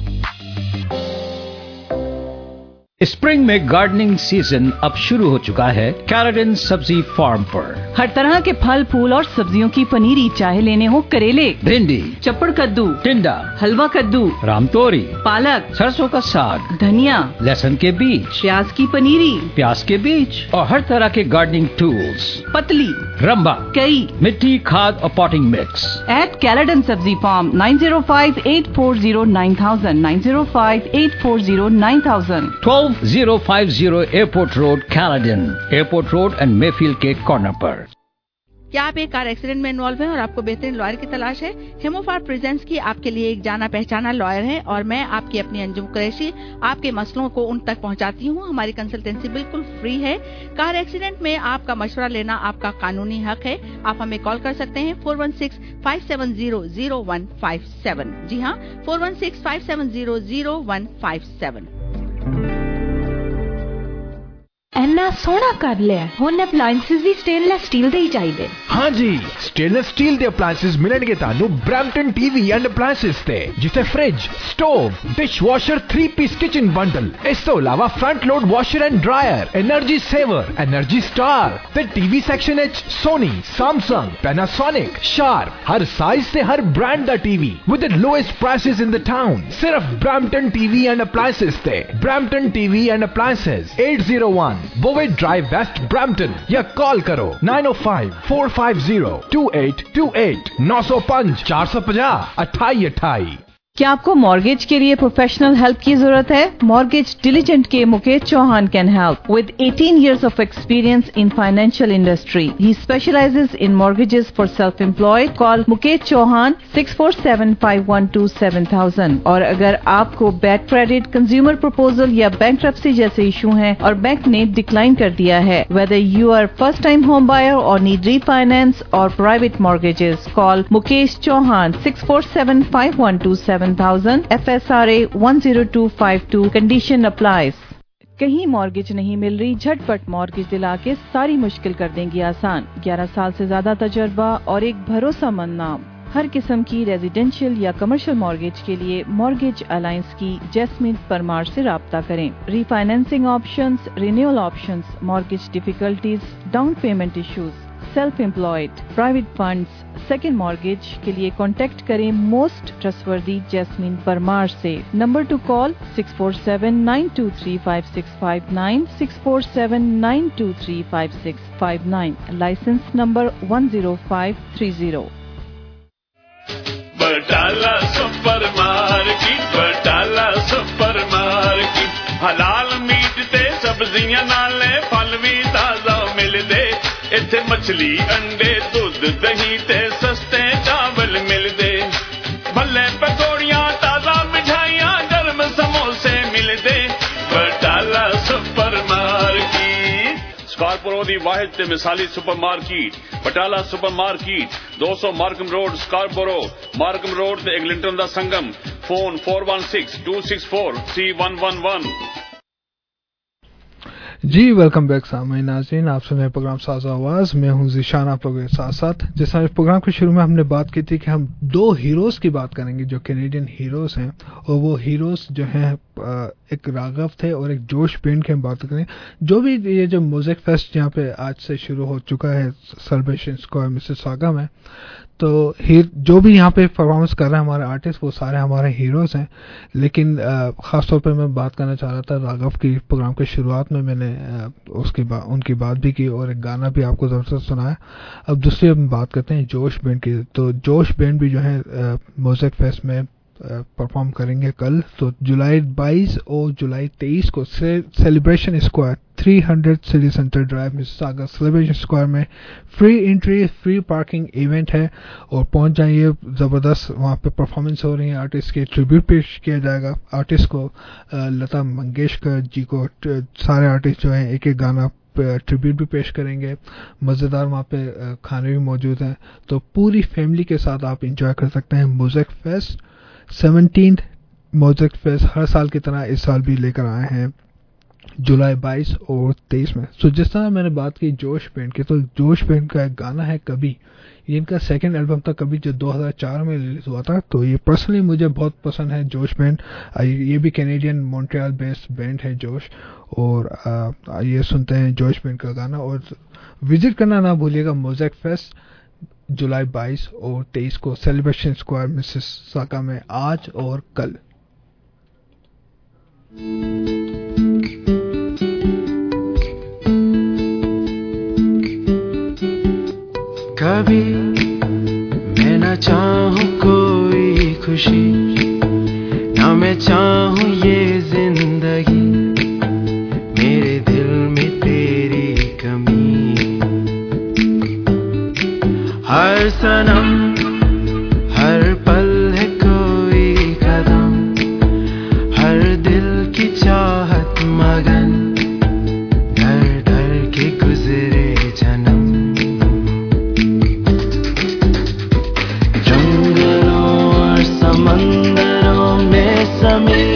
Spring में gardening season अब शुरू हो चुका है कैराडन सब्जी farm पर। हर तरह के फल, फूल और सब्जियों की पनीरी, चाहे लेने हो करेले, भिंडी, चप्पड़ कद्दू, टिंडा, हलवा कद्दू, रामतोरी, पालक, सरसों का साग, धनिया, लहसुन के बीज, प्याज की पनीरी, प्याज के बीज और हर तरह के गार्डनिंग टूल्स, पतली, रंबा, कई, मिट्टी, खाद और पॉटिंग मिक्स। एट कैराडन सब्जी farm, nine zero five eight four zero nine thousand, nine zero five eight four zero nine thousand. Twelve zero five zero airport road, Caledon, airport road and Mayfield के corner पर। क्या आप एक car accident में involve हैं और आपको बेहतरीन लॉयर की तलाश है? हेमोफार प्रेजेंट्स की आपके लिए एक जाना पहचाना लॉयर है और मैं आपकी अपनी अंजुम कुरैशी आपके मसलों को उन तक पहुंचाती हूं। हमारी कंसल्टेंसी बिल्कुल फ्री है। कार एक्सीडेंट में आपका मशवरा लेना आपका कानूनी हक है। आप हमें कॉल कर सकते हैं four one six five seven zero zero one five seven. जी हाँ, four one six five seven zero zero one five seven. एना सोना कर लिया हुन अप्लायंसेस भी स्टेनलेस स्टील दे ही चाहिए। हाँ जी, स्टेनलेस स्टील दे अप्लायंसेस मिलणगे तानू ब्रैम्पटन टीवी एंड अप्लायंसेस ते, जिथे fridge, stove, dishwasher, three piece kitchen bundle, इस तो अलावा front load washer and dryer, energy saver, energy star ते टीवी सेक्शन एच सोनी, सैमसंग, पैनासोनिक, शार्प, हर साइज से हर ब्रांड दा TV with the lowest prices in the town. सिर्फ ब्रैम्पटन टीवी एंड अप्लायंसेस ते। Brampton TV and appliances, eight zero one Bovaird drive, west, Brampton, या call करो nine O five four five zero two eight two eight, नौ सौ पाँच चार सौ पचास अट्ठाई अट्ठाई। क्या आपको मॉर्गेज के लिए प्रोफेशनल हेल्प की जरूरत है? मॉर्गेज डिलीजेंट के Mukesh Chauhan can help with eighteen years of experience in financial industry. He specializes in mortgages for self-employed. Call Mukesh Chauhan six four seven five one two seven thousand. और अगर आपको बैड क्रेडिट, कंज्यूमर प्रपोजल या bankruptcy जैसे issue हैं और bank ने decline कर दिया है, whether you are first time home buyer or need refinance or private mortgages, call Mukesh Chauhan six four seven five one two seven thousand, F S R A one zero two five two. Condition applies. कहीं mortgage नहीं मिल रही? झटपट mortgage दिला के सारी मुश्किल कर देंगी आसान। ग्यारह साल से ज्यादा तजर्बा और एक भरोसेमंद नाम। हर किस्म की रेजिडेंशियल या कमर्शियल मॉर्गेज के लिए मॉर्गेज अलायंस की जैस्मिन परमार से राब्ता करें। Refinancing options, renewal options, mortgage difficulties, down payment issues, self-employed, private funds, second mortgage के लिए contact करें most trustworthy Jasmine Parmar से. Number to call six four seven nine two three five six five nine, six four seven nine two three five six five nine. License number one zero five three zero. Batala super market, Batala super market, हलाल meat ते सब्जियां नाले फल भी ताजा मिलदे, इत्थे मछली अंडे दूध दही ते सस्ते चावल मिलदे, भल्ले पकौड़ियां ताजा मिठाइयां गर्म समोसे मिलदे, बटाला सुपर मार्केट। स्कारपोरो दी वाहिद ते मिसाली super market, Batala super market, दो सौ Markham road Scarborough, Markham road ते एग्लिंटन दा संगम। Phone four one six two six four three one one one. जी वेलकम बैक सामईन नाज़रीन, आप सुन रहे हैं प्रोग्राम साज़ आवाज़। मैं हूं ज़ीशान आप लोगों के साथ साथ। जिस तरह प्रोग्राम के शुरू में हमने बात की थी कि हम दो हीरोज़ की बात करेंगे जो कैनेडियन हीरोज़ हैं, और वो हीरोज़ जो हैं एक राघव थे और एक जोश बैंड की हम बात करें। जो भी ये जो म्यूज़िक फेस्ट यहाँ पे आज से शुरू हो चुका है सेलिब्रेशन स्क्वायर मिसिसागा में, तो जो भी यहाँ पे परफॉर्मेंस कर रहे हैं हमारे आर्टिस्ट वो सारे हमारे हीरोज़ हैं। लेकिन ख़ास तौर पे मैं बात करना चाह रहा था राघव की। प्रोग्राम के शुरुआत में मैंने उसकी बात उनकी बात भी की और एक गाना भी आपको ज़बरदस्त सुनाया। अब दूसरी हम बात करते हैं जोश बैंड की। तो जोश बैंड भी जो है म्यूज़िक फेस्ट में परफॉर्म करेंगे कल। तो जुलाई बाईस और जुलाई तेईस को सेलिब्रेशन स्क्वायर तीन सौ city centre drive Mississauga celebration square में free entry free parking event है, और पहुंच जाइए। ज़बरदस्त वहाँ पे परफॉर्मेंस हो रही है, आर्टिस्ट के ट्रिब्यूट पेश किया जाएगा आर्टिस्ट को। लता मंगेशकर जी को सारे आर्टिस्ट जो हैं एक एक गाना ट्रिब्यूट भी पेश करेंगे। मज़ेदार वहाँ पे खाने भी मौजूद हैं, तो पूरी फैमिली के साथ आप इंजॉय कर सकते हैं music fest. Seventeenth music fest हर साल की तरह इस साल भी लेकर आए हैं जुलाई बाईस और तेईस में। सो जिस तरह मैंने बात की जोश बैंड की, तो जोश बैंड का एक गाना है कभी, ये इनका सेकंड एल्बम था कभी जो दो हज़ार चार में रिलीज हुआ था। तो ये पर्सनली मुझे बहुत पसंद है जोश बैंड। ये भी कैनेडियन मॉन्ट्रियल बेस्ड बैंड है जोश, और आ, ये सुनते हैं जोश बैंड का गाना। और विजिट करना ना भूलिएगा म्यूज़िक फेस्ट जुलाई बाईस और तेईस को सेलिब्रेशन स्क्वायर मिसिसागा में आज और कल। कभी मैं न चाहूं कोई खुशी, ना मैं चाहूं ये जिंदगी, मेरे दिल में तेरी कमी। हर सनम हर पल है कोई कदम, हर दिल की चाहत मगन, डर डर के गुजरे जन्म। समंदरों में समी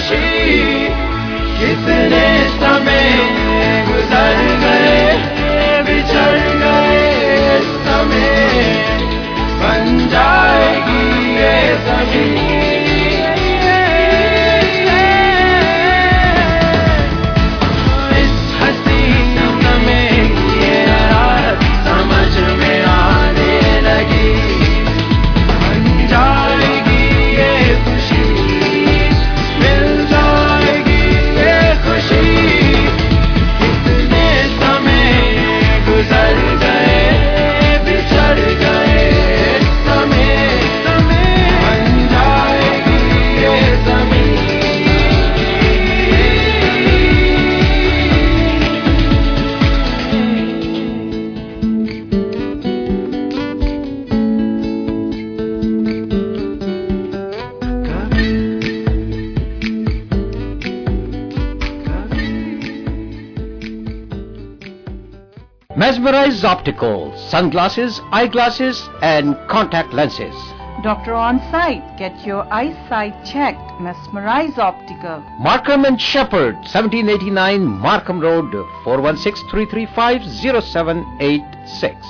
खुशी कितने समय गुजर गए बिछड़ गए समय बन जाएगी ये ज़मीन Mesmerize Optical, sunglasses, eyeglasses and contact lenses. Doctor on site. Get your eyesight checked. Mesmerize Optical. Markham and Shepherd, seventeen eighty-nine Markham Road, four one six, three three five, zero seven eight six.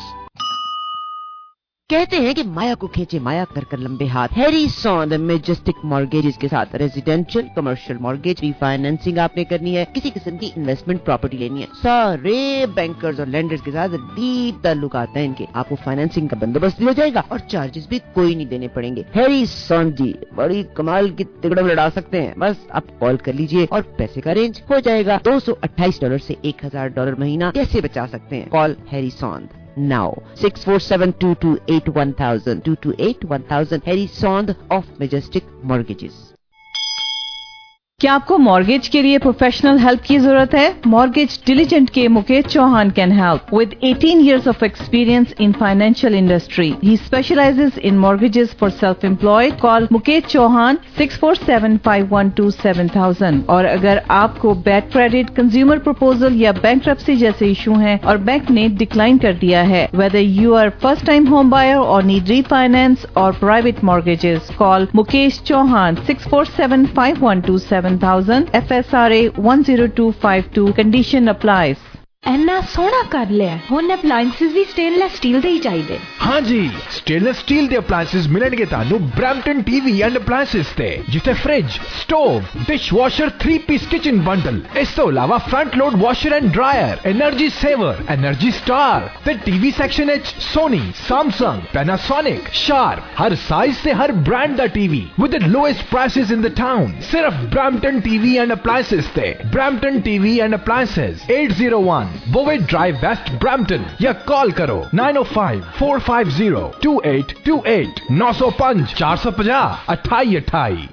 कहते हैं कि माया को खींचे माया कर कर लंबे हाथ। Harry सॉन्द Majestic mortgages के साथ रेजिडेंशियल कमर्शियल मॉर्गेज रीफाइनेंसिंग आपने करनी है, किसी किस्म की इन्वेस्टमेंट प्रॉपर्टी लेनी है, सारे बैंकर्स और लेंडर्स के साथ डीप ताल्लुकात हैं इनके। आपको फाइनेंसिंग का बंदोबस्त भी हो जाएगा और चार्जेस भी कोई नहीं देने पड़ेंगे। हैरी सॉन्द जी बड़ी कमाल की तिगड़म लड़ा सकते हैं। बस आप कॉल कर लीजिए और पैसे का अरेंज हो जाएगा। दो सौ अट्ठाईस डॉलर से एक हजार डॉलर महीना कैसे बचा सकते हैं? कॉल हैरी सॉन्द now six four seven two two eight one thousand two two eight one thousand Harry Sond of Majestic Mortgages. क्या आपको मॉर्गेज के लिए प्रोफेशनल हेल्प की जरूरत है? मॉर्गेज डिलीजेंट के Mukesh Chauhan can help with eighteen years of experience in financial industry. He specializes in mortgages for self-employed. Call Mukesh Chauhan six four seven five one two seven thousand. और अगर आपको बैड क्रेडिट, कंज्यूमर प्रपोजल या bankruptcy जैसे issue हैं और bank ने decline कर दिया है, whether you are first time home buyer or need refinance or private mortgages, call Mukesh Chauhan six four seven five one two seven thousand. F S R A one zero two five two. Condition applies. ਇੰਨਾ ਸੋਹਣਾ ਕਰ ਲਿਆ। ਹੁਣ appliances ਵੀ stainless steel ਦੇ ਹੀ ਚਾਹੀਦੇ। हाँ जी, स्टेनलेस स्टील ਦੇ ਅਪਲਾਈਐਂਸਸ ਮਿਲਣਗੇ ਤੁਹਾਨੂੰ ਬ੍ਰੈਂਪਟਨ ਟੀਵੀ ਐਂਡ ਅਪਲਾਈਐਂਸਸ ਤੇ, ਜਿੱਥੇ fridge, stove, dish washer three piece kitchen bundle, ਇਸ ਤੋਂ ਇਲਾਵਾ front load washer and dryer, energy saver, energy star ਤੇ ਟੀਵੀ ਸੈਕਸ਼ਨ ਵਿੱਚ ਸੋਨੀ, ਸੈਮਸੰਗ, ਪੈਨਾਸੋਨਿਕ, ਸ਼ਾਰਪ, ਹਰ ਸਾਈਜ਼ ਤੇ ਹਰ ਬ੍ਰਾਂਡ ਦਾ TV with the lowest prices in the town. ਸਿਰਫ ਬ੍ਰੈਂਪਟਨ ਟੀਵੀ ਐਂਡ ਅਪਲਾਈਐਂਸਸ ਤੇ। Brampton TV and appliances eight zero one Bovey Drive West Brampton या call करो nine oh five four five zero two eight two eight nine oh five four five zero अट्ठाई अट्ठाई।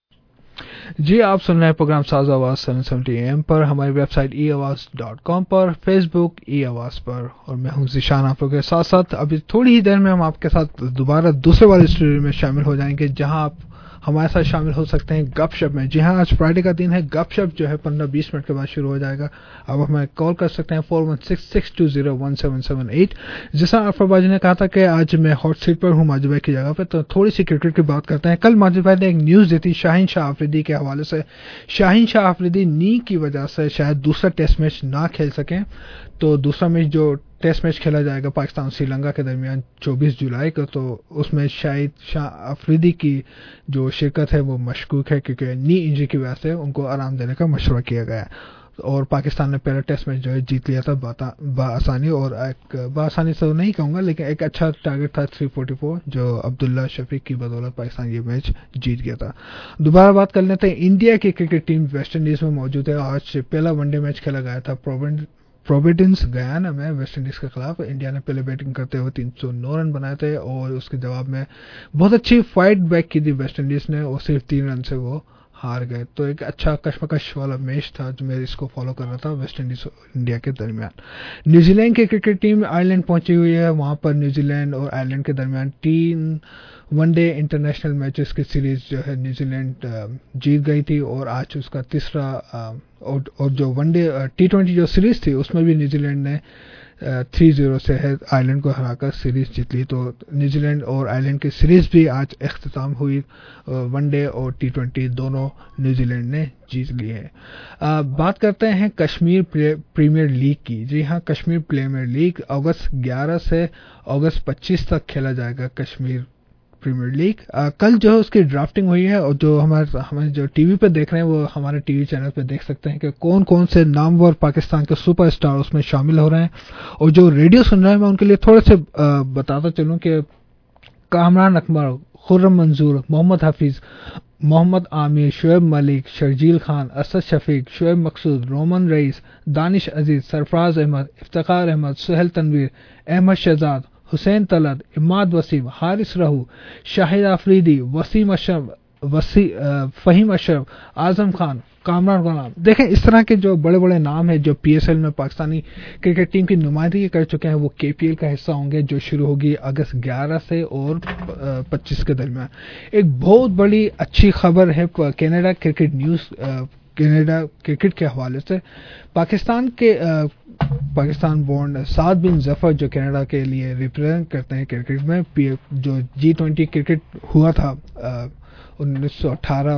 जी, आप सुन रहे हैं प्रोग्राम साज आवाज seven seventy A M पर, हमारी website E Awaaz dot com पर, फेसबुक ई आवाज पर, और मैं हूं ज़ीशान आप लोगों के साथ साथ। अभी थोड़ी ही देर में हम आपके साथ दोबारा दूसरे वाले स्टूडियो में शामिल हो जाएंगे, जहां आप हमारे साथ शामिल हो सकते हैं गपशप में। जी हाँ, आज फ्राइडे का दिन है। गपशप जो है पंद्रह बीस मिनट के बाद शुरू हो जाएगा। अब हमें कॉल कर सकते हैं four one six six two zero one seven seven eight। जैसा अरफा बाजी ने कहा था कि आज मैं हॉट सीट पर हूँ माजिद भाई की जगह पे, तो थोड़ी सी क्रिकेट की बात करते हैं। कल माजिद भाई ने एक न्यूज़ दी थी शाहीन शाह अफरीदी के हवाले से। शाहीन शाह अफरीदी नी की वजह से शायद दूसरा टेस्ट मैच ना खेल सकें, तो दूसरा मैच जो टेस्ट मैच खेला जाएगा पाकिस्तान श्रीलंका के दरमियान चौबीस जुलाई को, तो उसमें शाहिद शाह अफरीदी की जो शिरकत है वो मशकूक है, क्योंकि नी इंजरी की वजह से उनको आराम देने का मशवरा किया गया है। और पाकिस्तान ने पहला टेस्ट मैच जो है जीत लिया था बासानी, और एक बासानी तो नहीं कहूँगा, लेकिन एक अच्छा टारगेट था three forty-four जो अब्दुल्ला शफीक की बदौलत पाकिस्तान ये मैच जीत गया था। दोबारा बात कर लेते हैं। इंडिया की क्रिकेट टीम वेस्ट इंडीज़ में मौजूद है। आज पहला वनडे मैच खेला गया था प्रोविडेंस गयाना में वेस्ट इंडीज के खिलाफ। इंडिया ने पहले बैटिंग करते हुए तीन सौ नौ रन बनाए थे, और उसके जवाब में बहुत अच्छी फाइट बैक की थी वेस्ट इंडीज ने, और सिर्फ तीन रन से वो हार गए। तो एक अच्छा कशमकश वाला मैच था जो मैं इसको फॉलो कर रहा था वेस्ट इंडीज और इंडिया के दरमियान। न्यूजीलैंड की क्रिकेट टीम आयरलैंड पहुंची हुई है। वहां पर न्यूजीलैंड और आयरलैंड के दरमियान तीन वनडे इंटरनेशनल मैचेस की सीरीज जो है न्यूजीलैंड जीत गई थी, और आज उसका तीसरा और, और जो वनडे टी ट्वेंटी जो सीरीज थी उसमें भी न्यूजीलैंड ने تھری زیرو سے ہے آئرلینڈ کو ہرا کر سیریز جیت لی. تو نیوزی لینڈ اور آئرلینڈ کی سیریز بھی آج اختتام ہوئی. ون ڈے اور ٹی ٹوینٹی دونوں نیوزی لینڈ نے جیت لی ہے. بات کرتے ہیں کشمیر پریمیئر لیگ کی. جی ہاں, کشمیر پریمیئر لیگ اگست گیارہ سے اگست پچیس تک کھیلا جائے گا. کشمیر پریمیئر لیگ کل جو ہے اس کی ڈرافٹنگ ہوئی ہے, اور جو ہمارے ہمیں جو ٹی وی پہ دیکھ رہے ہیں وہ ہمارے ٹی وی چینل پہ دیکھ سکتے ہیں کہ کون کون سے نامور پاکستان کے سپر اسٹار اس میں شامل ہو رہے ہیں. اور جو ریڈیو سن رہے ہیں میں ان کے لیے تھوڑے سے بتاتا چلوں کہ کامران اکمل, خرم منظور, محمد حفیظ, محمد عامر, شعیب ملک, شرجیل خان, اسد شفیق, شعیب مقصود, رومن رئیس, دانش عزیز, سرفراز احمد, افتخار احمد, سہیل تنویر, احمد شہزاد, حسین طلعت, اماد وسیم, حارث رہو, شاہد آفریدی, وسیم اشرف, وسی فہیم اشرف, اعظم خان, کامران غلام. دیکھیں اس طرح کے جو بڑے بڑے نام ہیں جو پی ایس ایل میں پاکستانی کرکٹ ٹیم کی نمائندگی کر چکے ہیں, وہ کے پی ایل کا حصہ ہوں گے جو شروع ہوگی اگست گیارہ سے اور پچیس کے درمیان. ایک بہت بڑی اچھی خبر ہے Canada cricket news, Canada cricket کے حوالے سے. پاکستان کے پاکستان بورن سعد بن ظفر جو کینیڈا کے لیے ریپرزینٹ کرتے ہیں کرکٹ میں, جو جی ٹوینٹی کرکٹ ہوا تھا انیس سو اٹھارہ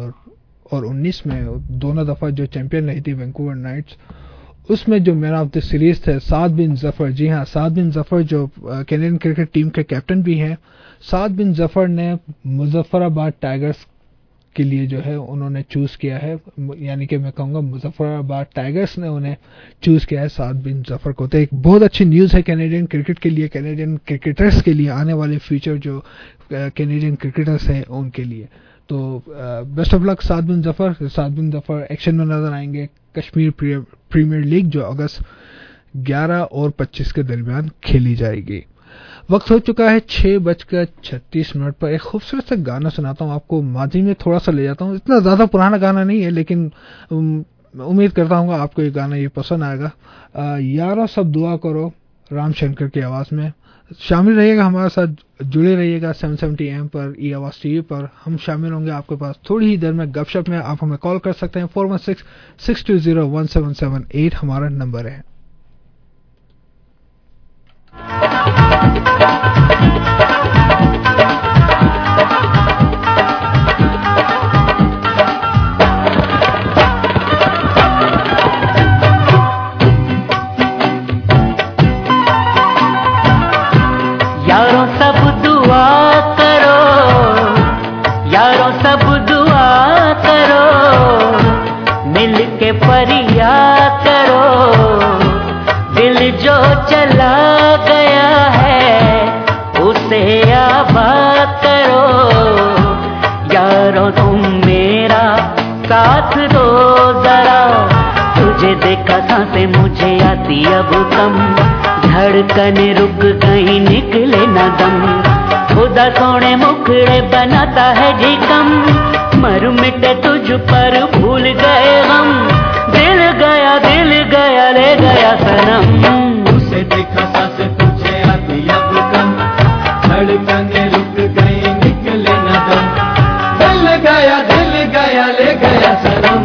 اور انیس میں, دونوں دفعہ جو چیمپئن رہی تھی وینکوور نائٹس, اس میں جو مین آف دی سیریز تھے سعد بن ظفر. جی ہاں, سعد بن ظفر جو کینیڈین کرکٹ ٹیم کے کیپٹن بھی ہیں. سعد بن ظفر نے مظفر آباد ٹائیگرز کے لیے جو ہے انہوں نے چوز کیا ہے, یعنی کہ میں کہوں گا مظفر آباد ٹائیگرز نے انہیں چوز کیا ہے سعد بن ظفر کو. تو ایک بہت اچھی نیوز ہے کینیڈین کرکٹ کے لیے, کینیڈین کرکٹرز کے لیے, آنے والے فیوچر جو کینیڈین کرکٹرز ہیں ان کے لیے. تو best of luck Saad bin Zafar. Saad bin Zafar action میں نظر آئیں گے کشمیر پریمیئر لیگ جو اگست گیارہ اور پچیس کے درمیان کھیلی جائے گی. وقت ہو چکا ہے چھ بج کر چھتیس منٹ پر. ایک خوبصورت سا گانا سناتا ہوں آپ کو, ماضی میں تھوڑا سا لے جاتا ہوں. اتنا زیادہ پرانا گانا نہیں ہے لیکن امید کرتا ہوں آپ کو یہ گانا یہ پسند آئے گا. یارو سب دعا کرو, رام شنکر کی آواز میں. شامل رہیے گا ہمارے ساتھ, جڑے رہیے گا سیون سیونٹی ایم پر, ای آواز ٹی وی پر. ہم شامل ہوں گے آپ کے پاس تھوڑی ہی دیر میں گپ شپ میں. آپ ہمیں کال کر سکتے ہیں four one six six two zero one seven seven eight ہمارا نمبر ہے. یاروں سب دعا کرو, یاروں سب دعا کرو, مل کے فریاد کرو, دل جو چلا گیا ہے اسے آباد کرو. یاروں تم میرا ساتھ دو ذرا, تجھے دیکھا سانسیں مجھے آتی اب کم, دھڑکن رک گئی نکلے نہ دم, خدا سونے مکھڑے بناتا ہے جی کم, مر مٹے تجھ پر بھول گئے غم, دل گیا دل گیا لے گیا سنم. اسے دیکھا سانسیں تجھے آتی اب کم, دھڑکن رک گئی نکلے نہ دم, دل گیا دل گیا لے گیا سنم.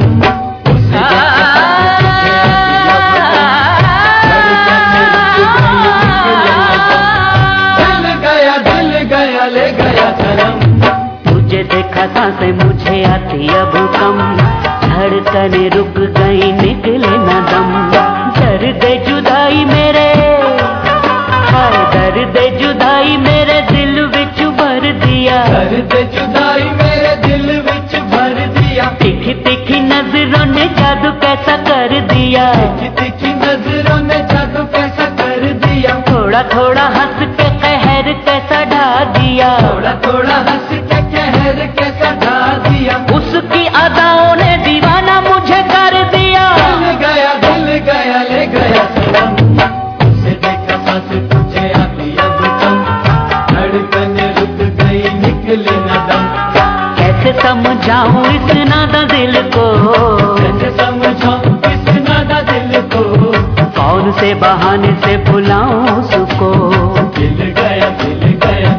سانسیں مجھے آتی اب کم, دھڑکن رک گئی نکلے نہ دم. درد جدائی میرے, ہائے درد جدائی میرے دل وچ بھر دیا, درد جدائی میرے دل وچ بھر دیا. تکھی تکھی نظروں نے جادو کیسا کر دیا, تکھی تکھی نظروں نے جادو کیسا کر دیا. تھوڑا تھوڑا ہنس کے قہر کیسا ڈھا دیا, تھوڑا تھوڑا ہنس کے قہر کیسا ڈھا دیا. اس کی اداؤں نے دیوانہ مجھے کر دیا. دل گیا دل گیا لے گیا سنم, اسے دیکھا سانسیں تجھے آتی اب کم, دھڑکن رک گئی نکلے نہ دم. کیسے سمجھاؤں اس نادہ دل کو, کیسے سمجھاؤں اس نادہ دل کو, کون سے بہانے سے بھلاؤں اس کو. دل گیا دل گیا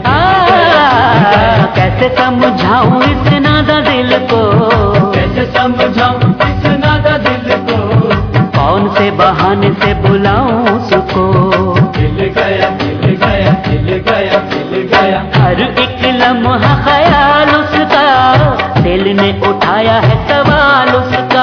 کیسے سمجھاؤں اس نادہ دل کو, کیسے سمجھاؤں اس نادہ دل کو, کون سے بہانے سے بلاؤں اس کو. को। खिल गया खिल गया खिल गया खिल गया, हर एक लम्हा ख्याल उसका, दिल ने उठाया है सवाल उसका।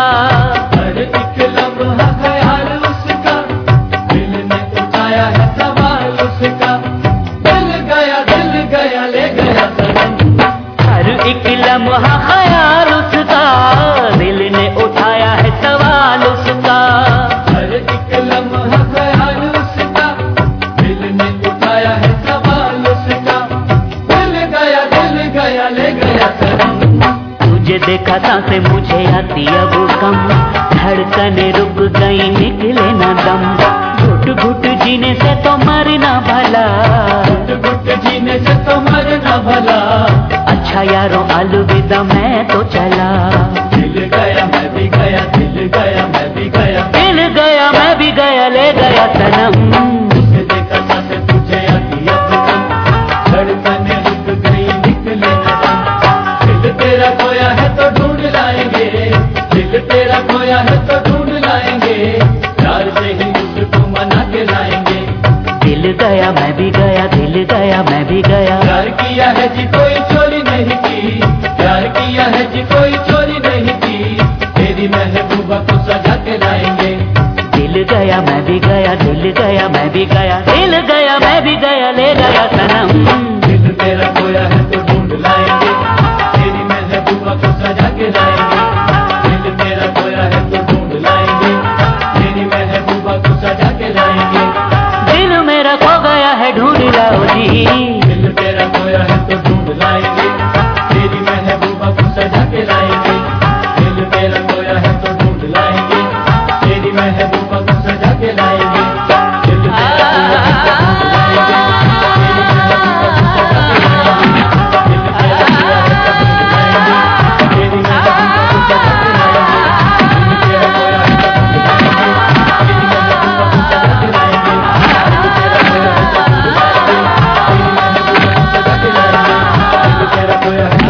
हर एक लम्हा ख्याल उसका, दिल ने उठाया है सवाल उसका। दिल गया दिल गया ले गया सनम, हर एक लम्हा ख्याल उसका, दिल ने उठाया है सवाल उसका। हर एक लम्हा ख्याल उसका, दिल ने उठाया है सवाल उसका। दिल गया दिल गया ले गया सनम, तुझे देखा सांसें मुझे आती अब कम, धड़कने रुक गई निकले ना दम। घुट घुट जीने से तो मरना भला, घुट घुट जीने से तो मरना भला। अच्छा यारों अलविदा मैं तो चला। दिल गया मैं भी गया, दिल गया मैं भी गया, दिल गया मैं भी गया ले गया सनम। तुझे देखा सांसें तुझे आती अब कम, धड़कने रुक गई निकले ना दम। दिल तेरा खोया है तो ढूंढ लाएंगे, दिल तेरा खोया है तो ढूंढ लाएंगे, प्यार से ही उसको मना के लाएंगे। दिल गया मैं भी गया, दिल गया मैं भी गया। प्यार किया है जी कोई चोरी नहीं की, प्यार किया है जी कोई चोरी नहीं की, तेरी महबूबा को सजा के लाएंगे। दिल गया मैं भी गया, दिल गया मैं भी गया, दिल गया मैं भी गया ले गया सनम। दिल तेरा खोया है तो ढूंढ लाएंगे, तेरी महबूबा को सजा के लाएंगे। दिल तेरा खोया है तो ढूंढ लाएंगे, तेरी महबूबा को सजा के लाएंगे। दिल मेरा खो गया है ढूंढ लाओ जी, दिल तेरा खोया है तो ढूंढ लाएंगे, तेरी महबूबा को सजा के लाएंगे। दिल तेरा खोया है तो ढूंढ लाएंगे, तेरी महबूबा को सजा के लाएंगे। दिल तेरा खोया है तो ढूंढ लाएंगे, तेरी महबूबा को सजा के लाएंगे। दिल तेरा खोया है तो ढूंढ लाएंगे, तेरी महबूबा को सजा के लाएंगे। दिल तेरा खोया है तो ढूंढ लाएंगे, तेरी महबूबा को सजा के लाएंगे। दिल तेरा खोया है तो ढूंढ लाएंगे, तेरी महबूबा को सजा के लाएंगे। दिल तेरा खोया है तो ढूंढ लाएंगे,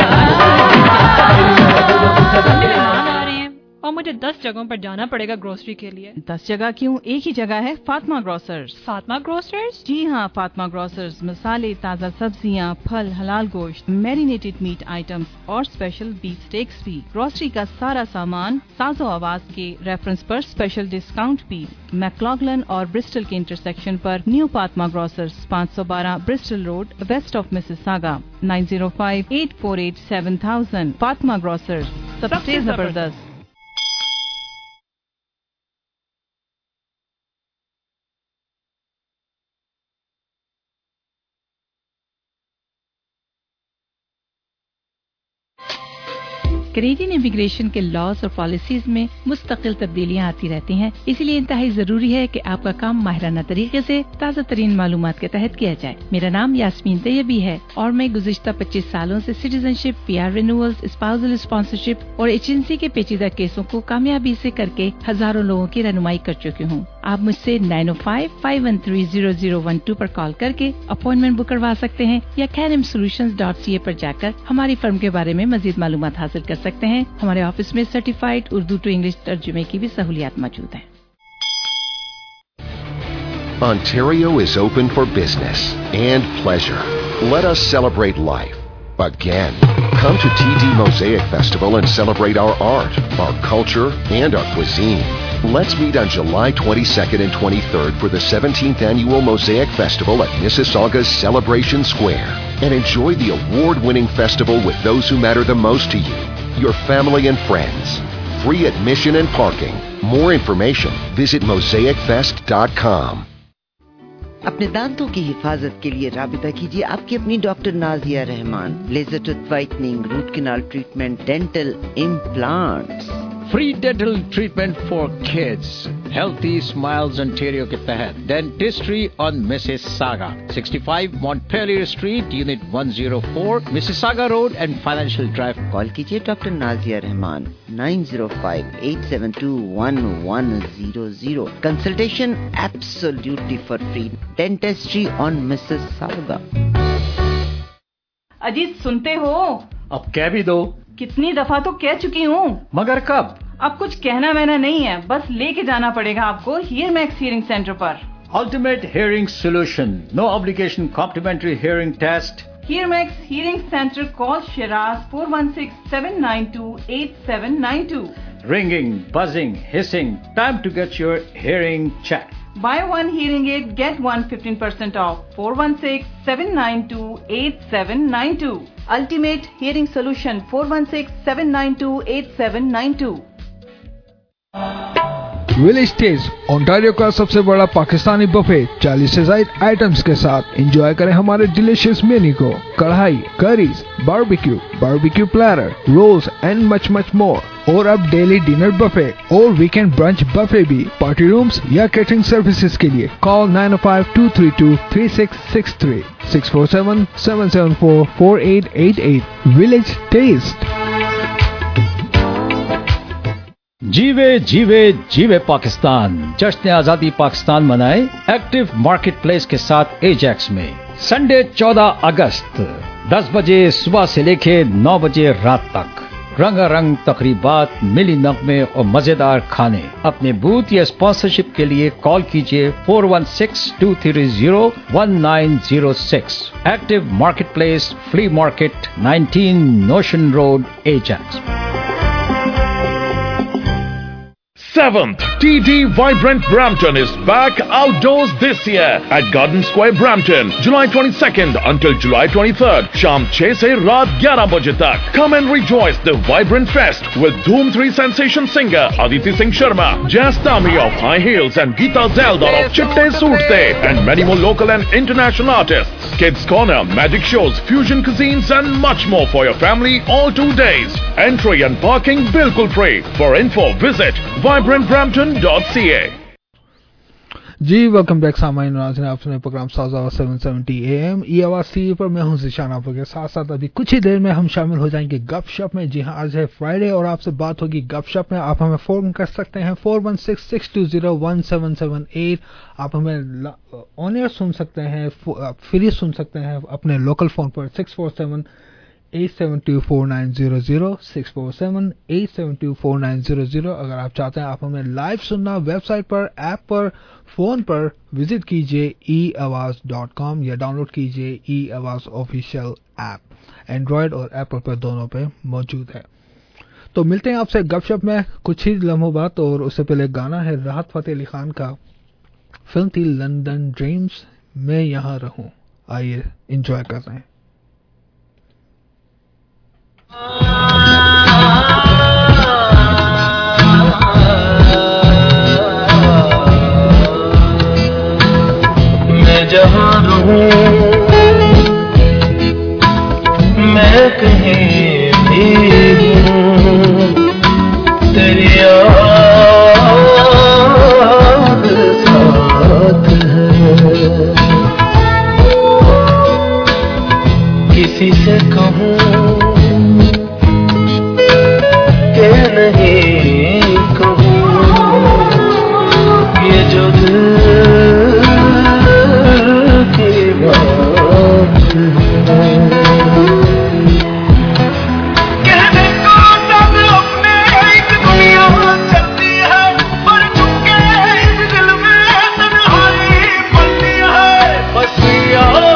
तेरी महबूबा को सजा के लाएंगे। और मुझे दस जगहों पर जाना पड़ेगा ग्रोसरी के लिए। दस जगह क्यों, एक ही जगह है, फातिमा ग्रोसर्स। फातिमा ग्रोसर्स? जी हाँ, फातिमा ग्रोसर्स मसाले, ताज़ा सब्जियाँ, फल, हलाल गोश्त, मैरिनेटेड मीट आइटम्स और स्पेशल बीफ स्टेक्स भी। ग्रोसरी का सारा सामान साजो आवाज के रेफरेंस पर स्पेशल डिस्काउंट भी। मैक्लॉगलन और ब्रिस्टल के इंटरसेक्शन पर न्यू फातिमा ग्रोसर्स, पाँच सौ बारह Bristol road, west of Mississauga, nine zero five eight four eight seven thousand. Fatima grocers, सबसे जबरदस्त। कैनेडियन इमिग्रेशन के लॉज और पॉलिसीज में मुस्तकिल तब्दीलियां आती रहती हैं, इसलिए इंतहाई जरूरी है कि आपका काम माहिराना तरीके से ताज़ा तरीन मालूमात के तहत किया जाए। मेरा नाम यास्मीन तैयबी है और मैं गुज़िश्ता पच्चीस सालों से citizenship, PR renewals, spousal sponsorship और एजेंसी के पेचीदा केसों को कामयाबी से करके हजारों लोगों की रहनुमाई कर चुकी हूँ। आप मुझसे nine O five five one three zero zero one two पर कॉल करके अपॉइंटमेंट बुक करवा सकते हैं या कैनम सोल्यूशंस डॉट सी ए पर जाकर हमारी फर्म के बारे में मजीद मालूमात हासिल कर सकते हैं। हमारे ऑफिस में सर्टिफाइड उर्दू टू इंग्लिश तर्जुमे की भी सहूलियात मौजूद हैं। Ontario is open for business and pleasure. Let us celebrate life again. Come to T D Mosaic Festival and celebrate our art, our culture, and our cuisine. Let's meet on July twenty-second and twenty-third for the seventeenth Annual Mosaic Festival at Mississauga's Celebration Square and enjoy the award-winning festival with those who matter the most to you, your family and friends. Free admission and parking. More information, visit mosaic fest dot com. अपने दांतों की हिफाजत के लिए राबिता कीजिए आपकी अपनी doctor Nazia Rahman. Laser tooth whitening, root canal treatment, dental implants. Free dental treatment for kids, healthy smiles Ontario के तहत dentistry on Mississauga, sixty five Montpellier street, unit one zero four, Mississauga road and financial drive. Call कीजिए doctor Nazia Rahman nine zero five eight seven two one one zero zero. Consultation absolutely for free. Dentistry on Mississauga. Ajit सुनते हो? अब कह भी दो। कितनी दफा तो कह चुकी हूँ। मगर कब? अब कुछ कहना वहना नहीं है, बस लेके जाना पड़ेगा आपको हियर मैक्स हियरिंग सेंटर पर। Ultimate Hearing Solution. No obligation complimentary hearing test. HearMax Hearing Center. Call Shiraz four one six, seven nine two, eight seven nine two. Ringing, buzzing, hissing. Time to get your hearing checked. Buy one hearing aid, get one fifteen percent off. four one six, seven nine two, eight seven nine two. Ultimate Hearing Solution. four one six, seven nine two, eight seven nine two. Village taste Ontario का सबसे बड़ा Pakistani buffet चालीस से ज्यादा items के साथ enjoy करें हमारे डिलीशियस मेन्यू को. Karahi, curries, barbecue, barbecue platter, rolls and much much more. और अब डेली डिनर बफे और वीकेंड ब्रंच बफे भी. पार्टी रूम्स या कैटरिंग सर्विसेज के लिए call nine O five, two three two, three six six three, six four seven, seven seven four, four eight eight eight. Village taste. जीवे जीवे जीवे पाकिस्तान. जश्न आजादी पाकिस्तान मनाए एक्टिव मार्केट प्लेस के साथ एजैक्स में. संडे चौदह अगस्त दस बजे सुबह से लेके नौ बजे रात तक. रंगारंग तकरीबात, मिली नगमे और मजेदार खाने. अपने बूथ या स्पॉन्सरशिप के लिए कॉल कीजिए four one six, two three zero, one nine zero six. Active market place, flea market, nineteen Notion road, Ajax. Seventh T D Vibrant Brampton is back outdoors this year at Garden Square Brampton, July twenty-second until July twenty-third. Sham six se raat eleven baje tak. Come and rejoice the Vibrant Fest with Dhoom three sensation singer Aditi Singh Sharma, Jazz Tami of High Heels and Geeta Zeldar of Chitte Soorte, and many more local and international artists. Kids Corner, magic shows, fusion cuisines and much more for your family all two days. Entry and parking bilkul free. For info, visit vibrant brampton dot c a. जी welcome back सामाइन नाज़रीन, आप सुने program साजा seven seventy A M E Awaaz TV पर. मैं हूं ज़िशान. आप के साथ साथ अभी कुछ ही देर में हम शामिल हो जाएंगे गपशप में. जी हां, आज है फ्राइडे और आपसे बात होगी गपशप में. आप हमें फोन कर सकते हैं four one six, six two zero, one seven seven eight. आप हमें ऑन एयर सुन सकते हैं, फ्री सुन सकते हैं अपने लोकल फोन पर six four seven, eight seven two, four nine zero zero, six four seven, eight seven two, four nine zero zero. अगर आप चाहते हैं आप हमें लाइव सुनना, वेबसाइट पर, ऐप पर, फोन पर विजिट कीजिए ई आवाज़ डॉट कॉम या डाउनलोड कीजिए E Awaaz official app. Android और एप्पल पर दोनों पे मौजूद है. तो मिलते हैं आपसे गपशप में कुछ ही लम्हों बाद. और उससे पहले गाना है राहत फतेह अली खान का, फिल्म थी लंदन ड्रीम्स, मैं यहाँ रहूं. आइए एंजॉय कर रहे हैं. मैं जहाँ रहूं, मैं कहीं भी हूँ, तेरी याद साथ है. किसी से कहूँ के नहीं कहूँ, ये जो दिल की बात है. कहने को सब अपने एक दुनिया चलती है, पर चुपके इस दिल में तन्हाई पलती है. बस याद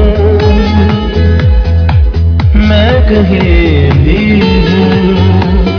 कहीं भी हूँ,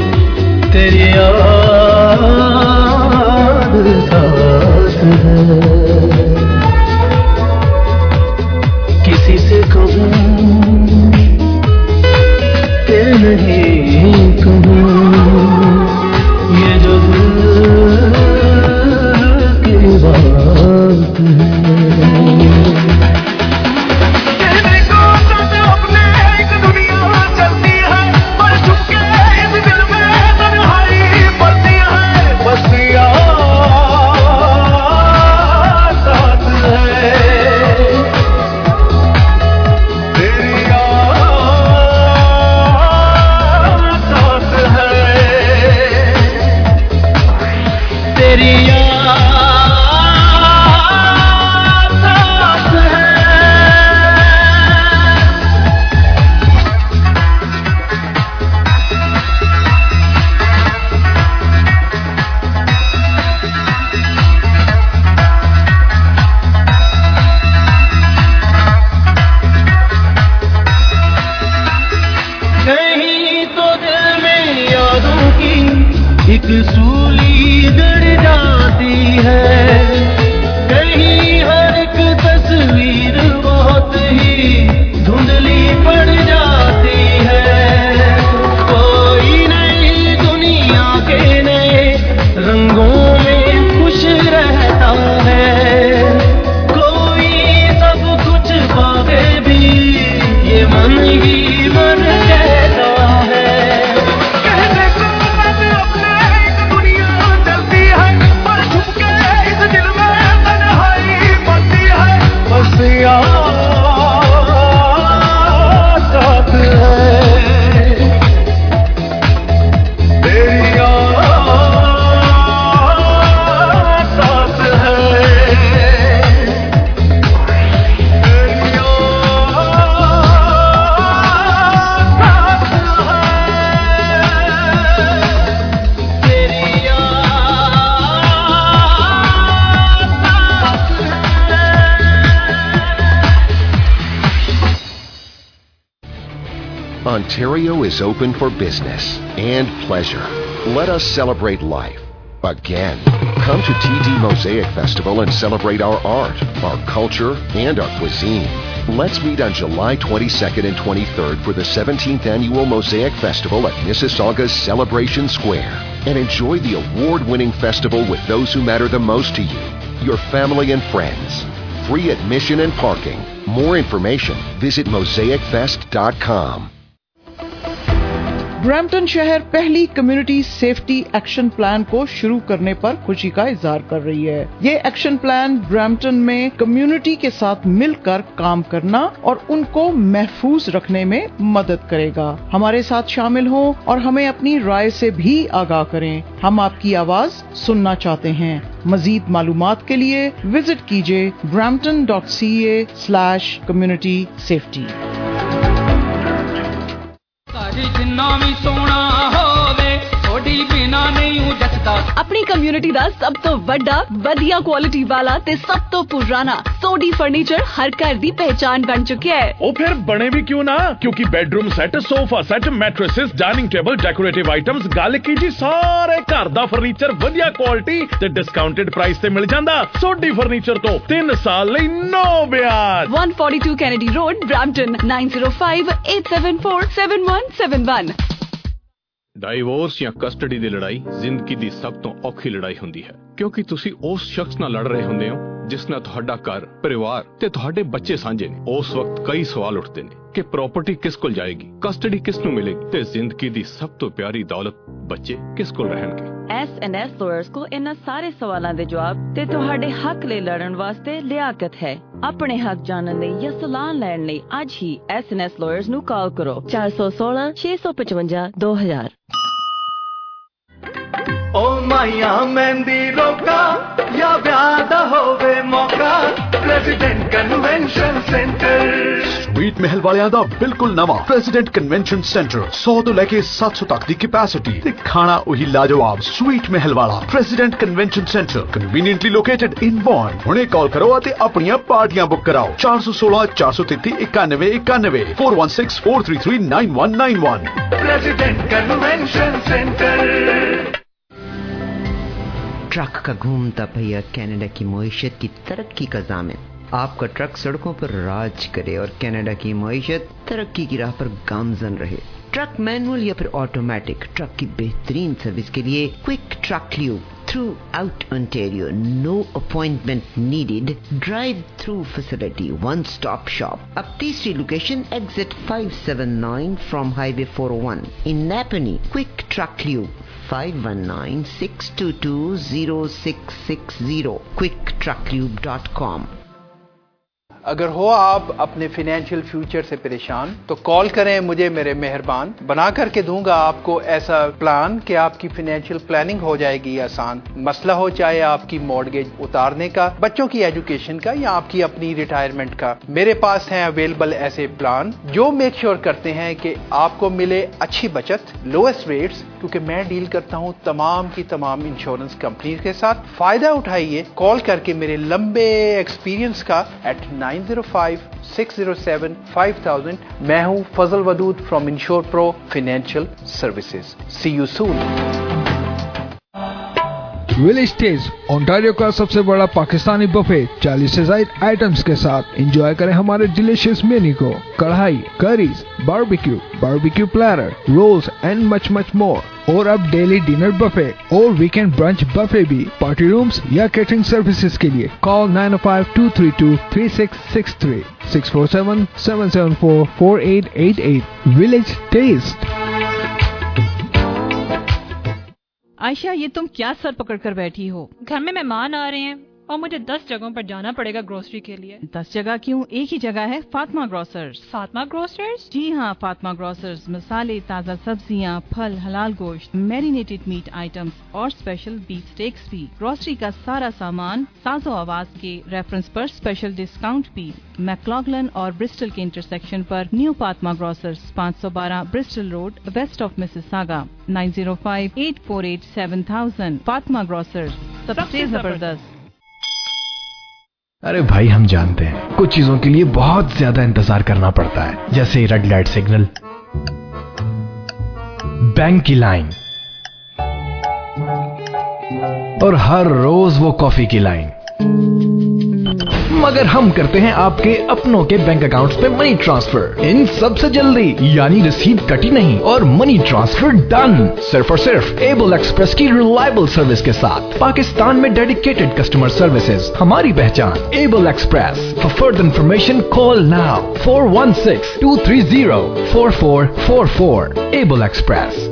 Ontario is open for business and pleasure. Let us celebrate life again. Come to T D Mosaic Festival and celebrate our art, our culture, and our cuisine. Let's meet on July twenty-second and twenty-third for the seventeenth Annual Mosaic Festival at Mississauga's Celebration Square and enjoy the award-winning festival with those who matter the most to you, your family and friends. Free admission and parking. More information, visit mosaic fest dot com. Brampton शहर पहली community safety action plan को शुरू करने पर खुशी का इजहार कर रही है। ये एक्शन प्लान ब्रैम्पटन में कम्युनिटी के साथ मिलकर काम करना और उनको महफूज रखने में मदद करेगा। हमारे साथ शामिल हों और हमें अपनी राय से भी आगाह करें। हम आपकी आवाज सुनना चाहते हैं। मजीद मालूमात के लिए विजिट कीजिए brampton dot c a slash community safety। अपनी कम्युनिटी ਦਾ ਸਭ ਤੋਂ ਵੱਡਾ ਵਧੀਆ ਕੁਆਲਿਟੀ ਵਾਲਾ ਤੇ ਸਭ ਤੋਂ ਪੁਰਾਣਾ ਸੋਡੀ ਫਰਨੀਚਰ ਹਰ ਘਰ ਦੀ ਪਹਿਚਾਨ ਬਣ ਚੁੱਕਿਆ ਹੈ। ਉਹ ਫਿਰ ਬਣੇ ਵੀ ਕਿਉਂ ਨਾ, ਕਿਉਂਕਿ bedroom set, sofa set, mattresses, dining table, decorative items, ਗੱਲ ਕੀ ਜੀ ਸਾਰੇ ਘਰ ਦਾ ਫਰਨੀਚਰ ਵਧੀਆ ਕੁਆਲਿਟੀ ਤੇ ਡਿਸਕਾਊਂਟਡ ਪ੍ਰਾਈਸ ਤੇ ਮਿਲ ਜਾਂਦਾ। ਸੋਡੀ ਫਰਨੀਚਰ ਤੋਂ ਤਿੰਨ ਸਾਲ ਲਈ ਨੋ ਵਿਆਜ। one forty-two Kennedy Road, Brampton nine zero five eight seven four seven one seven one। Divorce ਜਾਂ ਕਸਟਡੀ ਦੀ ਲੜਾਈ ਜ਼ਿੰਦਗੀ ਦੀ ਸਭ ਤੋਂ ਔਖੀ ਲੜਾਈ ਹੁੰਦੀ ਹੈ, ਕਿਉਂਕਿ ਤੁਸੀਂ ਉਸ ਸ਼ਖਸ ਨਾਲ ਲੜ ਰਹੇ ਹੁੰਦੇ ਹੋ ਜਿਸ ਨਾਲ ਤੁਹਾਡਾ ਘਰ, ਪਰਿਵਾਰ ਤੇ ਤੁਹਾਡੇ ਬੱਚੇ ਸਾਂਝੇ ਨੇ। ਉਸ ਵਕਤ ਕਈ ਸਵਾਲ ਉੱਠਦੇ ਨੇ ਕਿ ਪ੍ਰਾਪਰਟੀ ਕਿਸ ਕੋਲ ਜਾਏਗੀ, ਕਸਟਡੀ ਕਿਸ ਨੂੰ ਮਿਲੇਗੀ ਤੇ ਜ਼ਿੰਦਗੀ ਦੀ ਸਭ ਤੋਂ ਪਿਆਰੀ ਦੌਲਤ ਬੱਚੇ ਕਿਸ ਕੋਲ ਰਹਿਣਗੇ। ਐਸ ਐਂਡ ਐਸ ਲਾਇਰਸ ਕੋਲ ਇਹਨਾਂ ਸਾਰੇ ਸਵਾਲਾਂ ਦੇ ਜਵਾਬ ਤੇ ਤੁਹਾਡੇ ਹੱਕ ਲਈ ਲੜਨ ਵਾਸਤੇ ਲਿਆਕਤ ਹੈ। ਆਪਣੇ ਹੱਕ ਜਾਣਨ ਲਈ ਜਾਂ ਸਲਾਹ ਲੈਣ ਲਈ ਅੱਜ ਹੀ ਐਸ ਐਂਡ ਐਸ ਲਾਇਰਸ ਨੂੰ ਕਾਲ ਕਰੋ ਚਾਰ ਸੌ ਸੋਲਾਂ ਛੇ ਸੌ ਪਚਵੰਜਾ ਦੋ ਹਜ਼ਾਰ। ओ माया मेहंदी रोका या ब्याह दा होवे मौका प्रेसिडेंट कन्वेंशन सेंटर। स्वीट महल वालियां दा बिल्कुल नवा प्रेसिडेंट कन्वेंशन सेंटर सौ तो लेके सात सौ तक दी कैपेसिटी ते खाना वही लाजवाब स्वीट महल वाला President convention centre conveniently located in Bond. हुणे कॉल करो ते अपनियां पार्टियां बुक कराओ चार सौ सोलह चार सौ तैतीस इक्यानवे इक्यानवे four one six four three three nine one nine one. President convention centre. Truck का घूमता पहिया कनाडा की मईशत की तरक्की का ज़ामिन। आपका ट्रक सड़कों पर राज करे और कनाडा की मईशत तरक्की की राह पर गामजन रहे। ट्रक मैनुअल या फिर ऑटोमेटिक, ट्रक की बेहतरीन सर्विस के लिए quick truck lube throughout Ontario. No appointment needed, drive through facility, one stop shop. अब तीसरी location exit five seven nine from highway four O one in Napanee. Quick truck lube five one nine six two two zero six six zero quick truck lube dot com। अगर हो आप अपने financial future से परेशान तो call करें मुझे, मेरे मेहरबान बना करके दूंगा आपको ऐसा प्लान कि आपकी फाइनेंशियल प्लानिंग हो जाएगी आसान। मसला हो चाहे आपकी मॉर्गेज उतारने का, बच्चों की एजुकेशन का या आपकी अपनी रिटायरमेंट का, मेरे पास हैं अवेलेबल ऐसे प्लान जो मेक श्योर करते हैं कि आपको मिले अच्छी बचत, लोएस्ट रेट्स, क्योंकि मैं डील करता हूं तमाम की तमाम इंश्योरेंस कंपनी के साथ। फायदा उठाइए कॉल करके मेरे लंबे एक्सपीरियंस का eight nine zero five six zero seven five thousand। मैं हूं Fazal Wadood from ensure pro financial services. See you soon. Village taste Ontario का सबसे बड़ा पाकिस्तानी बफे चालीस से ज्यादा आइटम्स के साथ एंजॉय करें हमारे डिलीशियस मेन्यू को। Karahi, curries, barbecue, barbecue platter, rolls and much much more. और अब डेली डिनर बफे और वीकेंड ब्रंच बफे भी। पार्टी रूम्स या कैटरिंग सर्विसेज के लिए call nine O five two three two three six six three six four seven seven seven four four eight eight eight. Village taste. Ayesha, ये तुम क्या sir पकड़ कर बैठी हो? घर में मेहमान आ रहे हैं और मुझे दस जगहों पर जाना पड़ेगा ग्रोसरी के लिए। दस जगह क्यों, एक ही जगह है, फातिमा ग्रोसर्स। फातिमा ग्रोसर्स? जी हाँ, फातिमा ग्रोसर्स मसाले, ताज़ा सब्जियाँ, फल, हलाल गोश्त, मैरिनेटेड मीट आइटम्स और स्पेशल बीफ स्टेक्स भी। ग्रोसरी का सारा सामान साजो आवाज के रेफरेंस पर स्पेशल डिस्काउंट भी। मैक्लॉगलन और ब्रिस्टल के इंटरसेक्शन पर न्यू फातिमा ग्रोसर्स, पाँच सौ बारह Bristol road, west of Mississauga, nine zero five eight four eight seven thousand. Fatima grocers, सबसे जबरदस्त। अरे भाई, हम जानते हैं कुछ चीजों के लिए बहुत ज्यादा इंतजार करना पड़ता है, जैसे रेड लाइट सिग्नल, बैंक की लाइन और हर रोज वो कॉफी की लाइन। मगर हम करते हैं आपके अपनों के बैंक अकाउंट्स पे मनी ट्रांसफर इन सबसे जल्दी, यानी रसीद कटी नहीं और मनी ट्रांसफर डन, सिर्फ और सिर्फ एबल एक्सप्रेस की रिलायबल सर्विस के साथ। पाकिस्तान में डेडिकेटेड कस्टमर सर्विसेज हमारी पहचान, Able Express. For further information call now four one six two three zero four four four four. Able Express.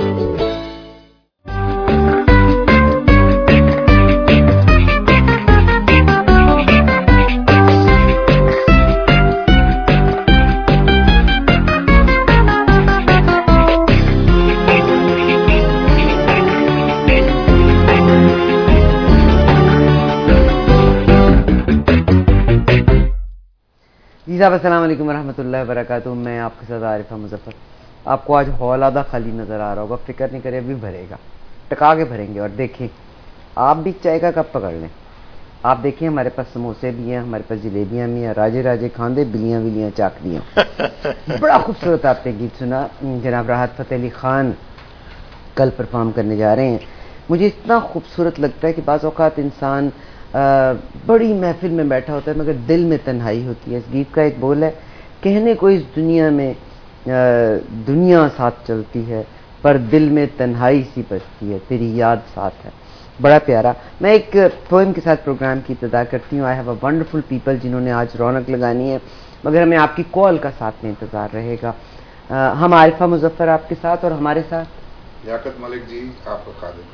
साहब अस्सलाम वालेकुम वरहमतुल्लाहि वबरकातुहू। मैं आपके साथ आरिफा मुजफ्फर। आपको आज हॉल आधा खाली नज़र आ रहा होगा, फिक्र नहीं करें, अभी भरेगा, टका के भरेंगे। और देखें, आप भी चाय का कप पकड़ लें। आप देखें, हमारे पास समोसे भी हैं, हमारे पास जलेबियाँ भी हैं, राजे राजे खांदे, बिलियाँ बिलियाँ चाकलियाँ। बड़ा खूबसूरत आपने गीत सुना, जनाब राहत फ़तेह अली खान कल परफॉर्म करने जा रहे हैं। मुझे इतना खूबसूरत लगता है कि बाज़ औक़ात इंसान आ, बड़ी महफिल में बैठा होता है मगर दिल में तन्हाई होती है। इस गीत का एक बोल है, कहने को इस दुनिया में आ, दुनिया साथ चलती है पर दिल में तन्हाई सी बसती है, तेरी याद साथ है। बड़ा प्यारा। मैं एक पोएम के साथ प्रोग्राम की इब्तिदा करती हूँ। I have a wonderful people, जिन्होंने आज रौनक लगानी है, मगर हमें आपकी कॉल का साथ में इंतज़ार रहेगा। आ, हम आरिफा मुजफ्फर आपके साथ और हमारे साथ लियाकत मलिक जी, आपका खादिम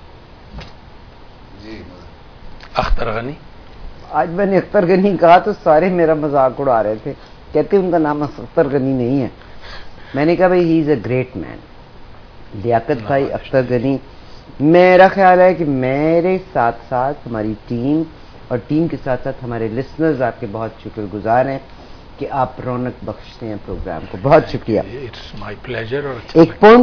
जी अख्तर गनी। आज मैंने अख्तर गनी कहा तो सारे मेरा मजाक उड़ा रहे थे, कहते उनका नाम अख्तर गनी नहीं है। मैंने कहा भाई he is a great man, Liaquat भाई अख्तर गनी। मेरा ख्याल है कि मेरे साथ साथ हमारी टीम और टीम के साथ साथ हमारे लिसनर्स आपके बहुत शुक्रगुजार हैं कि आप रौनक बख्शते हैं प्रोग्राम को। बहुत शुक्रिया। It's my pleasure. एक पोएम